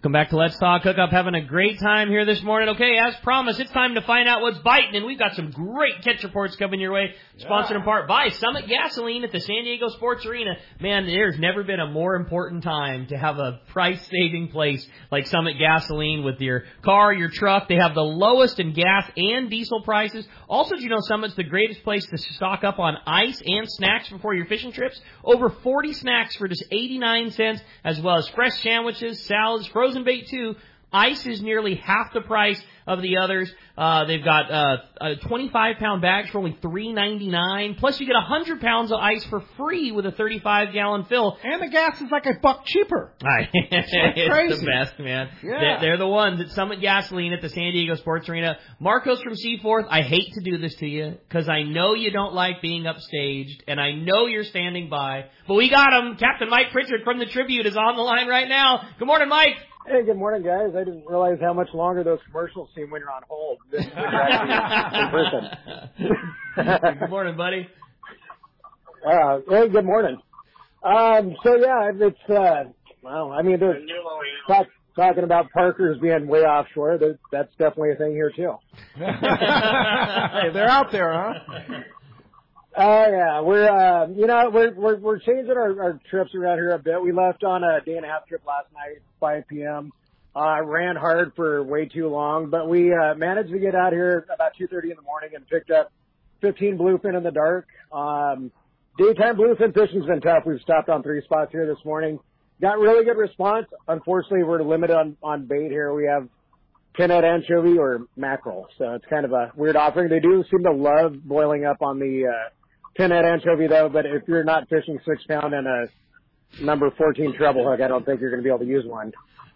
Come back to Let's Talk Hookup. Having a great time here this morning. Okay, as promised, it's time to find out what's biting, and we've got some great catch reports coming your way, sponsored in part by Summit Gasoline at the San Diego Sports Arena. Man, there's never been a more important time to have a price-saving place like Summit Gasoline with your car, your truck. They have the lowest in gas and diesel prices. Also, did you know Summit's the greatest place to stock up on ice and snacks before your fishing trips? Over forty snacks for just eighty-nine cents, as well as fresh sandwiches, salads, frozen bait too. Ice is nearly half the price of the others. Uh, they've got uh, uh, twenty-five pound bags for only three ninety-nine. Plus, you get one hundred pounds of ice for free with a thirty-five gallon fill. And the gas is like a buck cheaper. It's crazy. the best, man. Yeah. They're, they're the ones at Summit Gasoline at the San Diego Sports Arena. Marcos from Seaforth, I hate to do this to you because I know you don't like being upstaged, and I know you're standing by. But we got him. Captain Mike Pritchard from the Tribute is on the line right now. Good morning, Mike. Hey, good morning, guys. I didn't realize how much longer those commercials seem when you're on hold. This is actually in person. Good morning, buddy. Uh, hey, good morning. Um, so yeah, it's, uh, well, I mean, there's talk, talking about Parkers being way offshore. That, that's definitely a thing here too. They're out there, huh? Oh yeah, we're uh, you know we're we're we're changing our, our trips around here a bit. We left on a day and a half trip last night, five p.m. Uh, ran hard for way too long, but we uh, managed to get out here about two thirty in the morning and picked up fifteen bluefin in the dark. Um, daytime bluefin fishing's been tough. We've stopped on three spots here this morning. Got really good response. Unfortunately, we're limited on on bait here. We have pinhead anchovy or mackerel, so it's kind of a weird offering. They do seem to love boiling up on the uh, pinhead anchovy, though, but if you're not fishing six pound and a number fourteen treble hook, I don't think you're going to be able to use one.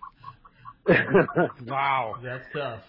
Wow. That's tough.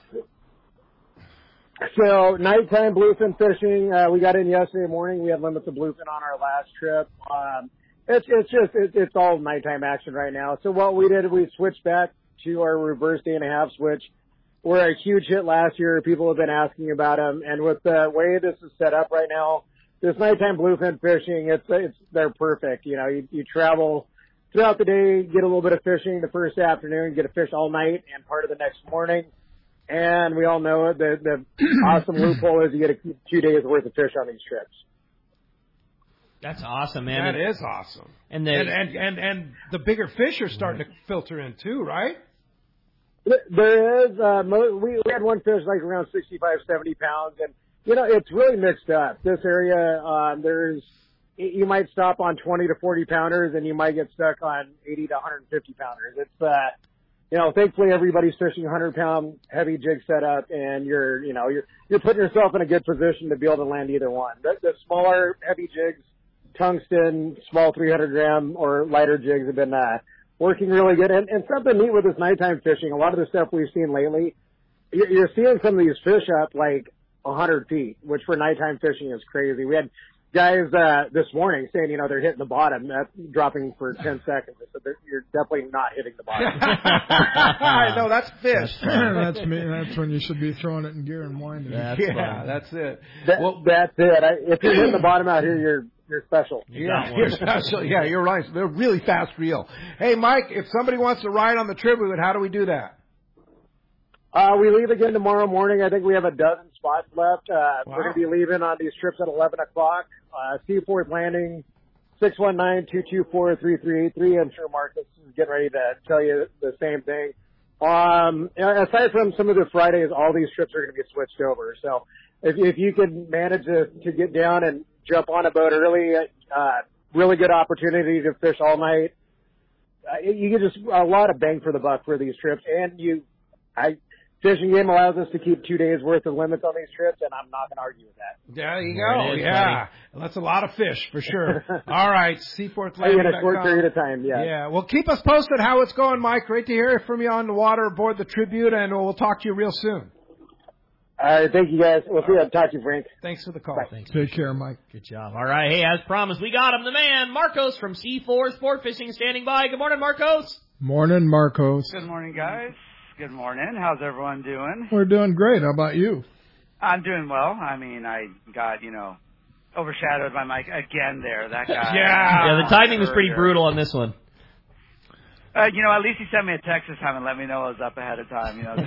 So, nighttime bluefin fishing, uh, we got in yesterday morning. We had limits of bluefin on our last trip. Um, it's, it's just, it, it's all nighttime action right now. So what we did, we switched back to our reverse day and a half switch. We're a huge hit last year. People have been asking about them. And with the way this is set up right now, this nighttime bluefin fishing, it's, it's, they're perfect. You know, you, you travel throughout the day, get a little bit of fishing the first afternoon, get a fish all night and part of the next morning. And we all know it. The, the awesome loophole is you get a two days worth of fish on these trips. That's awesome, man. That is awesome. And the, and, and, and, and the bigger fish are starting to filter in too, right? There is, uh, we, we had one fish like around sixty-five, seventy pounds, and you know, it's really mixed up. This area, um, there's, you might stop on twenty to forty pounders and you might get stuck on eighty to one hundred fifty pounders. It's, uh, you know, thankfully everybody's fishing one hundred pound heavy jig setup and you're, you know, you're, you're putting yourself in a good position to be able to land either one. The, the smaller heavy jigs, tungsten, small three hundred gram or lighter jigs have been, uh, working really good. And, and something neat with this nighttime fishing, a lot of the stuff we've seen lately, you're, you're seeing some of these fish up like one hundred feet, which for nighttime fishing is crazy. We had guys uh, this morning saying, you know, they're hitting the bottom, that's dropping for ten seconds. So you're definitely not hitting the bottom. I know, that's fish. that's me. That's when you should be throwing it in gear and winding. That's yeah, fun. That's it. That, well, that's it. I, if you're hitting the bottom out here, you're you're special. Yeah, you're special. Yeah, you're right. They're really fast reel. Hey, Mike, if somebody wants to ride on the Tribute, how do we do that? Uh, we leave again tomorrow morning. I think we have a dozen spots left. Uh, wow. We're going to be leaving on these trips at eleven o'clock. Uh, Seaforth Landing, six one nine, two two four, three three eight three. I'm sure Marcus is getting ready to tell you the same thing. Um, aside from some of the Fridays, all these trips are going to be switched over. So if, if you can manage to, to get down and jump on a boat early, uh, really good opportunity to fish all night. Uh, you get just a lot of bang for the buck for these trips. And you, I, fishing game allows us to keep two days worth of limits on these trips, and I'm not going to argue with that. There you go. Is, yeah. Buddy. That's a lot of fish for sure. All right. Seaforth Landing. In a short period of time, yeah. Yeah. Well, keep us posted how it's going, Mike. Great to hear from you on the water aboard the Tribute, and we'll talk to you real soon. All right. Thank you, guys. We'll see you. Talk to you, Frank. Thanks for the call. Bye. Thanks. Take care, Mike. Good job. All right. Hey, as promised, we got him, the man, Marcos from Seaforth Sport Fishing, standing by. Good morning, Marcos. Morning, Marcos. Good morning, guys. Good morning. How's everyone doing? We're doing great. How about you? I'm doing well. I mean, I got, you know, overshadowed by Mike again there. That guy. yeah. Yeah, the timing was pretty brutal on this one. Uh, you know, at least he sent me a text this time and let me know I was up ahead of time. You know, so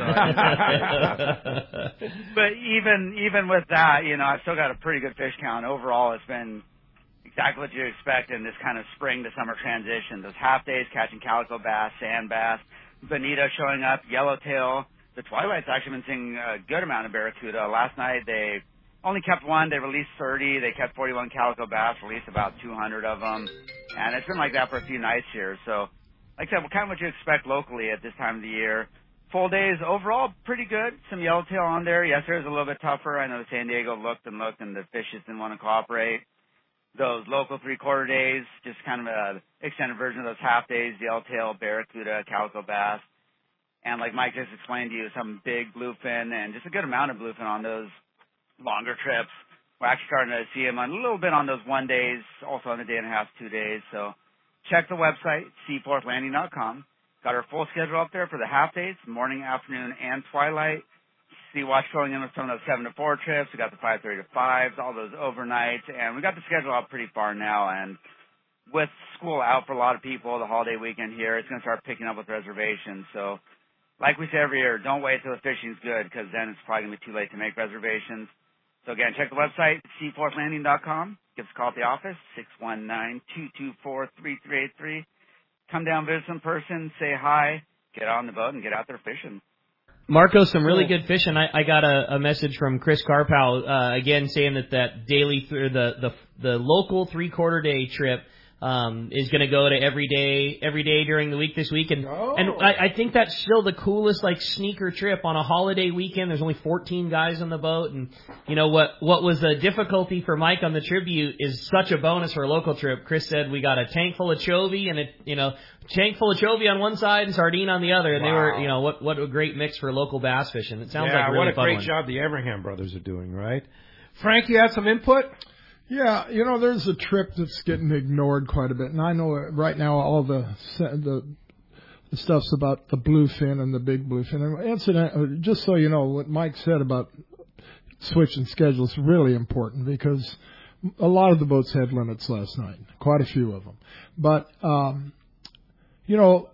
I, but even even with that, you know, I've still got a pretty good fish count overall. It's been exactly what you expect in this kind of spring to summer transition. Those half days catching calico bass, sand bass, bonito showing up, yellowtail. The twilight's actually been seeing a good amount of barracuda. Last night they only kept one. They released thirty. They kept forty-one calico bass, released about two hundred of them. And it's been like that for a few nights here. So, like I said, kind of what you expect locally at this time of the year. Full days overall pretty good. Some yellowtail on there. Yesterday was a little bit tougher. I know the San Diego looked and looked and the fish just didn't want to cooperate. Those local three-quarter days, just kind of an extended version of those half days, yellowtail, barracuda, calico bass. And like Mike just explained to you, some big bluefin and just a good amount of bluefin on those longer trips. We're actually starting to see them a little bit on those one days, also on the day and a half, two days. So check the website, seaforth landing dot com. Got our full schedule up there for the half days, morning, afternoon, and twilight. Sea Watch going in with some of those seven to four trips. We got the five thirty to fives, all those overnights, and we got the schedule out pretty far now. And with school out for a lot of people, the holiday weekend here, it's going to start picking up with reservations. So like we say every year, don't wait till the fishing's good because then it's probably going to be too late to make reservations. So again, check the website, seaforth landing dot com. Give us a call at the office, six one nine, two two four, three three eight three. Come down, visit in person, say hi, get on the boat, and get out there fishing. Marco, some really good fishing. I, I got a, a message from Chris Carpow, uh, again, saying that that daily, th- the, the, the local three-quarter day trip Um, is going to go to every day, every day during the week this week, and oh. and I, I think that's still the coolest like sneaker trip on a holiday weekend. There's only fourteen guys on the boat, and you know what? What was a difficulty for Mike on the Tribute is such a bonus for a local trip. Chris said we got a tank full of chovy and a you know tank full of chovy on one side and sardine on the other, and wow. they were you know what what a great mix for local bass fishing. It sounds yeah, like a really what a fun great one. job the Abraham brothers are doing, right? Frank, you had some input. Yeah, you know, there's a trip that's getting ignored quite a bit, and I know right now all the the, the stuff's about the bluefin and the big bluefin. And incident, just so you know, what Mike said about switching schedules is really important because a lot of the boats had limits last night, quite a few of them. But um, you know,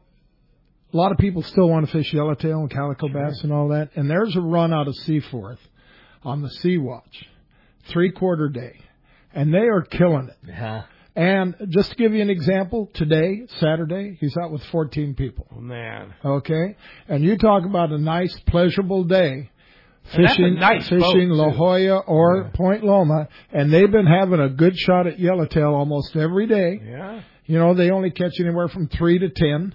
a lot of people still want to fish yellowtail and calico sure. bass and all that, and there's a run out of Seaforth on the Sea Watch, three quarter day. And they are killing it. Yeah. And just to give you an example, today, Saturday, he's out with fourteen people. Oh, man. Okay? And you talk about a nice, pleasurable day fishing, nice fishing boat, La Jolla or yeah. Point Loma, and they've been having a good shot at yellowtail almost every day. Yeah. You know, they only catch anywhere from three to ten.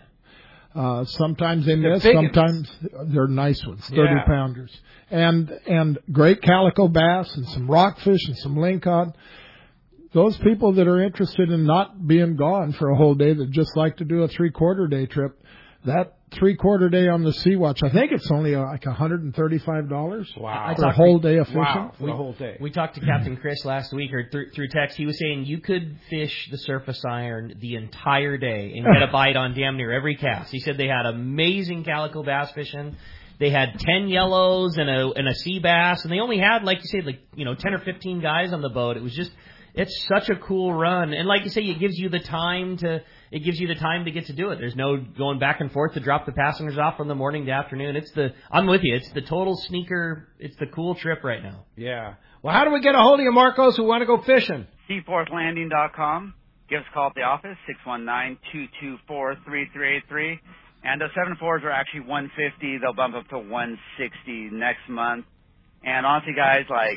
Uh, sometimes they miss, the sometimes they're nice ones, thirty yeah. pounders. And, and great calico bass and some rockfish and some lingcod. Those people that are interested in not being gone for a whole day that just like to do a three-quarter day trip, that three-quarter day on the Sea Watch, I think it's only like one hundred thirty-five dollars wow. for a whole day of fishing. Wow, for we, the whole day. We talked to Captain Chris last week or th- through text. He was saying you could fish the surface iron the entire day and get a bite on damn near every cast. He said they had amazing calico bass fishing. They had ten yellows and a and a sea bass, and they only had, like you said, like you know, ten or fifteen guys on the boat. It was just, it's such a cool run, and like you say, it gives you the time to, it gives you the time to get to do it. There's no going back and forth to drop the passengers off from the morning to afternoon. It's the, I'm with you. It's the total sneaker. It's the cool trip right now. Yeah. Well, how do we get a hold of you, Marcos, who want to go fishing? seaforth landing dot com. Give us a call at the office, six one nine, two two four, three three eight three. And those seven fours are actually one fifty. They'll bump up to one sixty next month. And honestly, guys, like,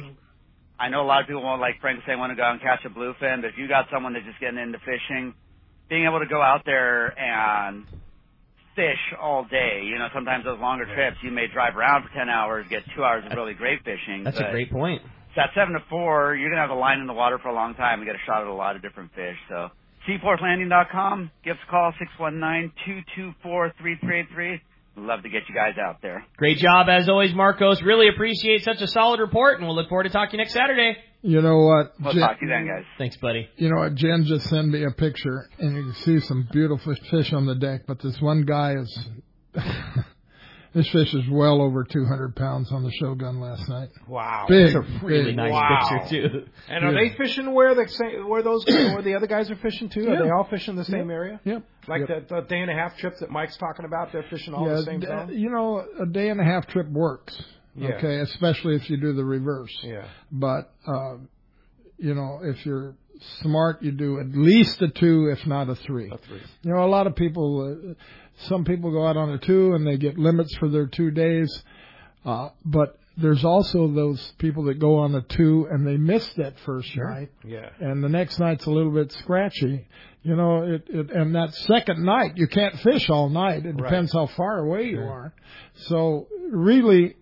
I know a lot of people won't, like Frank say, want to go out and catch a bluefin, but if you got someone that's just getting into fishing, being able to go out there and fish all day, you know, sometimes those longer trips, you may drive around for ten hours, get two hours of really great fishing. That's a great point. That seven to four, you're going to have a line in the water for a long time and get a shot at a lot of different fish. So seaforth landing dot com. Give us a call, six one nine, two two four, three three eight three. Love to get you guys out there. Great job, as always, Marcos. Really appreciate such a solid report, and we'll look forward to talking to you next Saturday. You know what? We'll Jen, talk to you then, guys. Thanks, buddy. You know what? Jen just sent me a picture, and you can see some beautiful fish on the deck, but this one guy is... This fish is well over two hundred pounds on the Shogun last night. Wow. Big, That's a really big. nice Wow. picture, too. And are they fishing where the where those where the other guys are fishing too? Are Yeah. they all fishing the same Yep. area? Yep. Like Yep. the, the day and a half trips that Mike's talking about, they're fishing all yeah, the same d- zone? You know, a day and a half trip works. Yeah. Okay, especially if you do the reverse. Yeah. But, uh, you know, if you're smart, you do at least a two, if not a three. A three. You know, a lot of people, uh, some people go out on a two and they get limits for their two days. Uh, but there's also those people that go on a two and they miss that first night. Yeah. And the next night's a little bit scratchy. You know, it, it, and that second night, you can't fish all night. It Right. depends how far away you are. So really,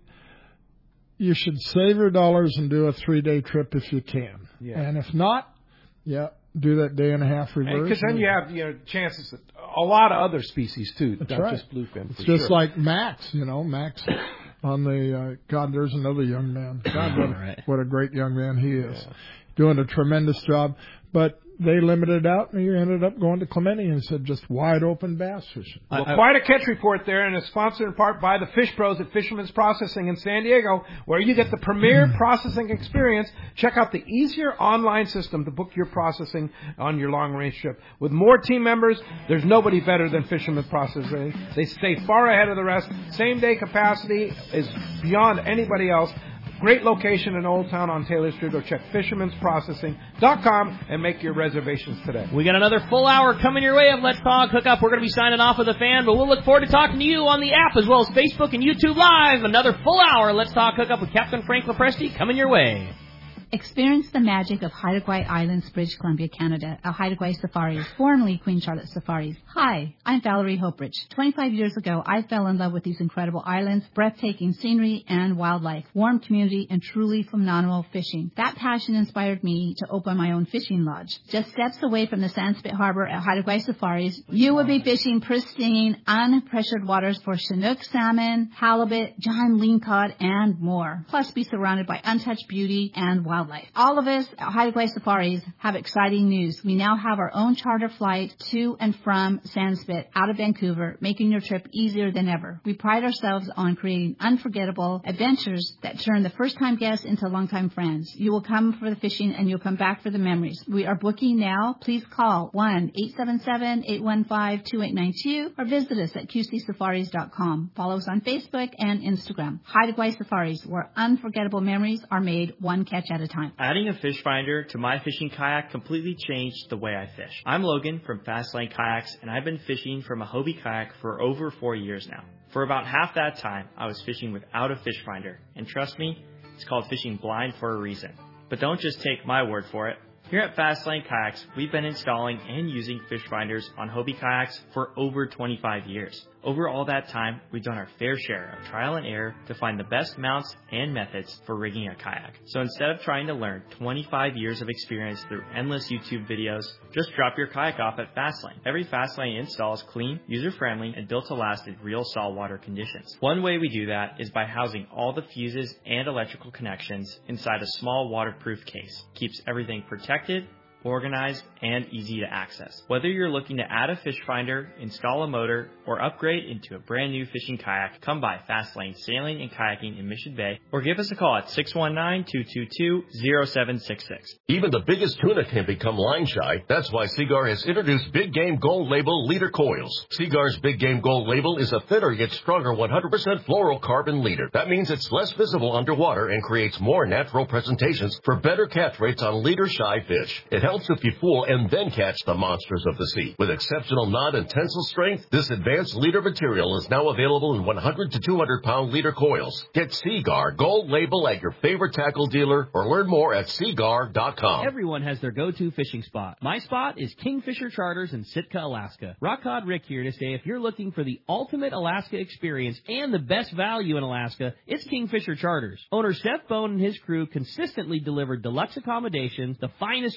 you should save your dollars and do a three-day trip if you can. Yeah. And if not, yeah, do that day and a half reverse. Because then you have you know chances that a lot of other species too, That's not right. just bluefin. It's for just sure. like Max, you know, Max on the, uh, God, there's another young man. God, what, Right. what a great young man he is. Doing a tremendous job. But they limited it out, and he ended up going to Clemente and said just wide open bass fishing. Well, quite a catch report there, and it's sponsored in part by the Fish Pros at Fisherman's Processing in San Diego, where you get the premier processing experience. Check out the easier online system to book your processing on your long-range trip. With more team members, there's nobody better than Fisherman's Processing. They stay far ahead of the rest. Same-day capacity is beyond anybody else. Great location in Old Town on Taylor Street. Go check fishermans processing dot com and make your reservations today. We got another full hour coming your way of Let's Talk Hookup. We're going to be signing off with a fan, but we'll look forward to talking to you on the app as well as Facebook and YouTube Live. Another full hour of Let's Talk Hookup with Captain Frank Lopresti coming your way. Experience the magic of Haida Gwaii Islands, British Columbia, Canada, at Haida Gwaii Safaris, formerly Queen Charlotte Safaris. Hi, I'm Valerie Hopridge. twenty-five years ago, I fell in love with these incredible islands, breathtaking scenery and wildlife, warm community, and truly phenomenal fishing. That passion inspired me to open my own fishing lodge. Just steps away from the Sandspit Harbor at Haida Gwaii Safaris, you will be fishing pristine, unpressured waters for Chinook salmon, halibut, giant lingcod, and more. Plus, be surrounded by untouched beauty and wildlife. All of us at Haida Gwaii Safaris have exciting news. We now have our own charter flight to and from Sandspit out of Vancouver, making your trip easier than ever. We pride ourselves on creating unforgettable adventures that turn the first-time guests into long-time friends. You will come for the fishing and you'll come back for the memories. We are booking now. Please call one eight seven seven, eight one five, two eight nine two or visit us at q c safaris dot com. Follow us on Facebook and Instagram. Haida Gwaii Safaris, where unforgettable memories are made one catch at a time. Adding a fish finder to my fishing kayak completely changed the way I fish. I'm Logan from Fastlane Kayaks, and I've been fishing from a Hobie kayak for over four years now. For about half that time, I was fishing without a fish finder, and trust me, it's called fishing blind for a reason. But don't just take my word for it. Here at Fastlane Kayaks, we've been installing and using fish finders on Hobie kayaks for over twenty-five years. Over all that time, we've done our fair share of trial and error to find the best mounts and methods for rigging a kayak. So instead of trying to learn twenty-five years of experience through endless YouTube videos, just drop your kayak off at Fastlane. Every Fastlane install is clean, user-friendly, and built to last in real saltwater conditions. One way we do that is by housing all the fuses and electrical connections inside a small waterproof case. Keeps everything protected, organized, and easy to access. Whether you're looking to add a fish finder, install a motor, or upgrade into a brand new fishing kayak, come by Fastlane Sailing and Kayaking in Mission Bay, or give us a call at six one nine, two two two, zero seven six six. Even the biggest tuna can become line shy. That's why Seagar has introduced Big Game Gold Label leader coils. Seagar's Big Game Gold Label is a thinner yet stronger one hundred percent fluorocarbon leader. That means it's less visible underwater and creates more natural presentations for better catch rates on leader shy fish. It helps if you fool and then catch the monsters of the sea. With exceptional knot and tensile strength, this advanced leader material is now available in one hundred to two hundred pound leader coils. Get Seagar Gold Label at your favorite tackle dealer or learn more at seagar dot com. Everyone has their go-to fishing spot. My spot is Kingfisher Charters in Sitka, Alaska. Rock Cod Rick here to say if you're looking for the ultimate Alaska experience and the best value in Alaska, it's Kingfisher Charters. Owner Seth Bone and his crew consistently deliver deluxe accommodations, the finest food,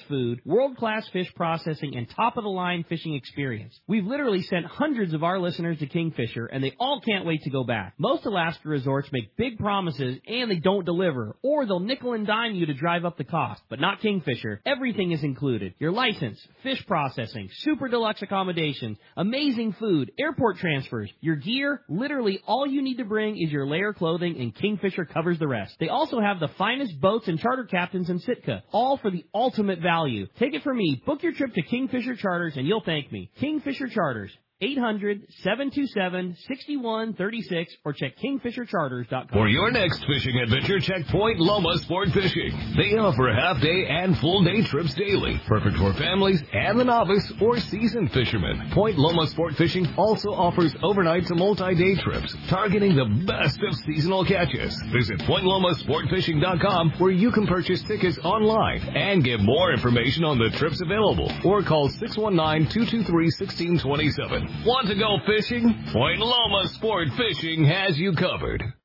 world-class fish processing, and top-of-the-line fishing experience. We've literally sent hundreds of our listeners to Kingfisher, and they all can't wait to go back. Most Alaska resorts make big promises, and they don't deliver, or they'll nickel and dime you to drive up the cost. But not Kingfisher. Everything is included. Your license, fish processing, super deluxe accommodations, amazing food, airport transfers, your gear. Literally all you need to bring is your layer clothing, and Kingfisher covers the rest. They also have the finest boats and charter captains in Sitka, all for the ultimate value. Take it from me. Book your trip to Kingfisher Charters, and you'll thank me. Kingfisher Charters. eight hundred, seven two seven, six one three six or check kingfisher charters dot com. For your next fishing adventure, check Point Loma Sport Fishing. They offer half-day and full-day trips daily, perfect for families and the novice or seasoned fishermen. Point Loma Sport Fishing also offers overnight to multi-day trips, targeting the best of seasonal catches. Visit point loma sport fishing dot com, where you can purchase tickets online and get more information on the trips available, or call six one nine, two two three, one six two seven. Want to go fishing? Point Loma Sport Fishing has you covered.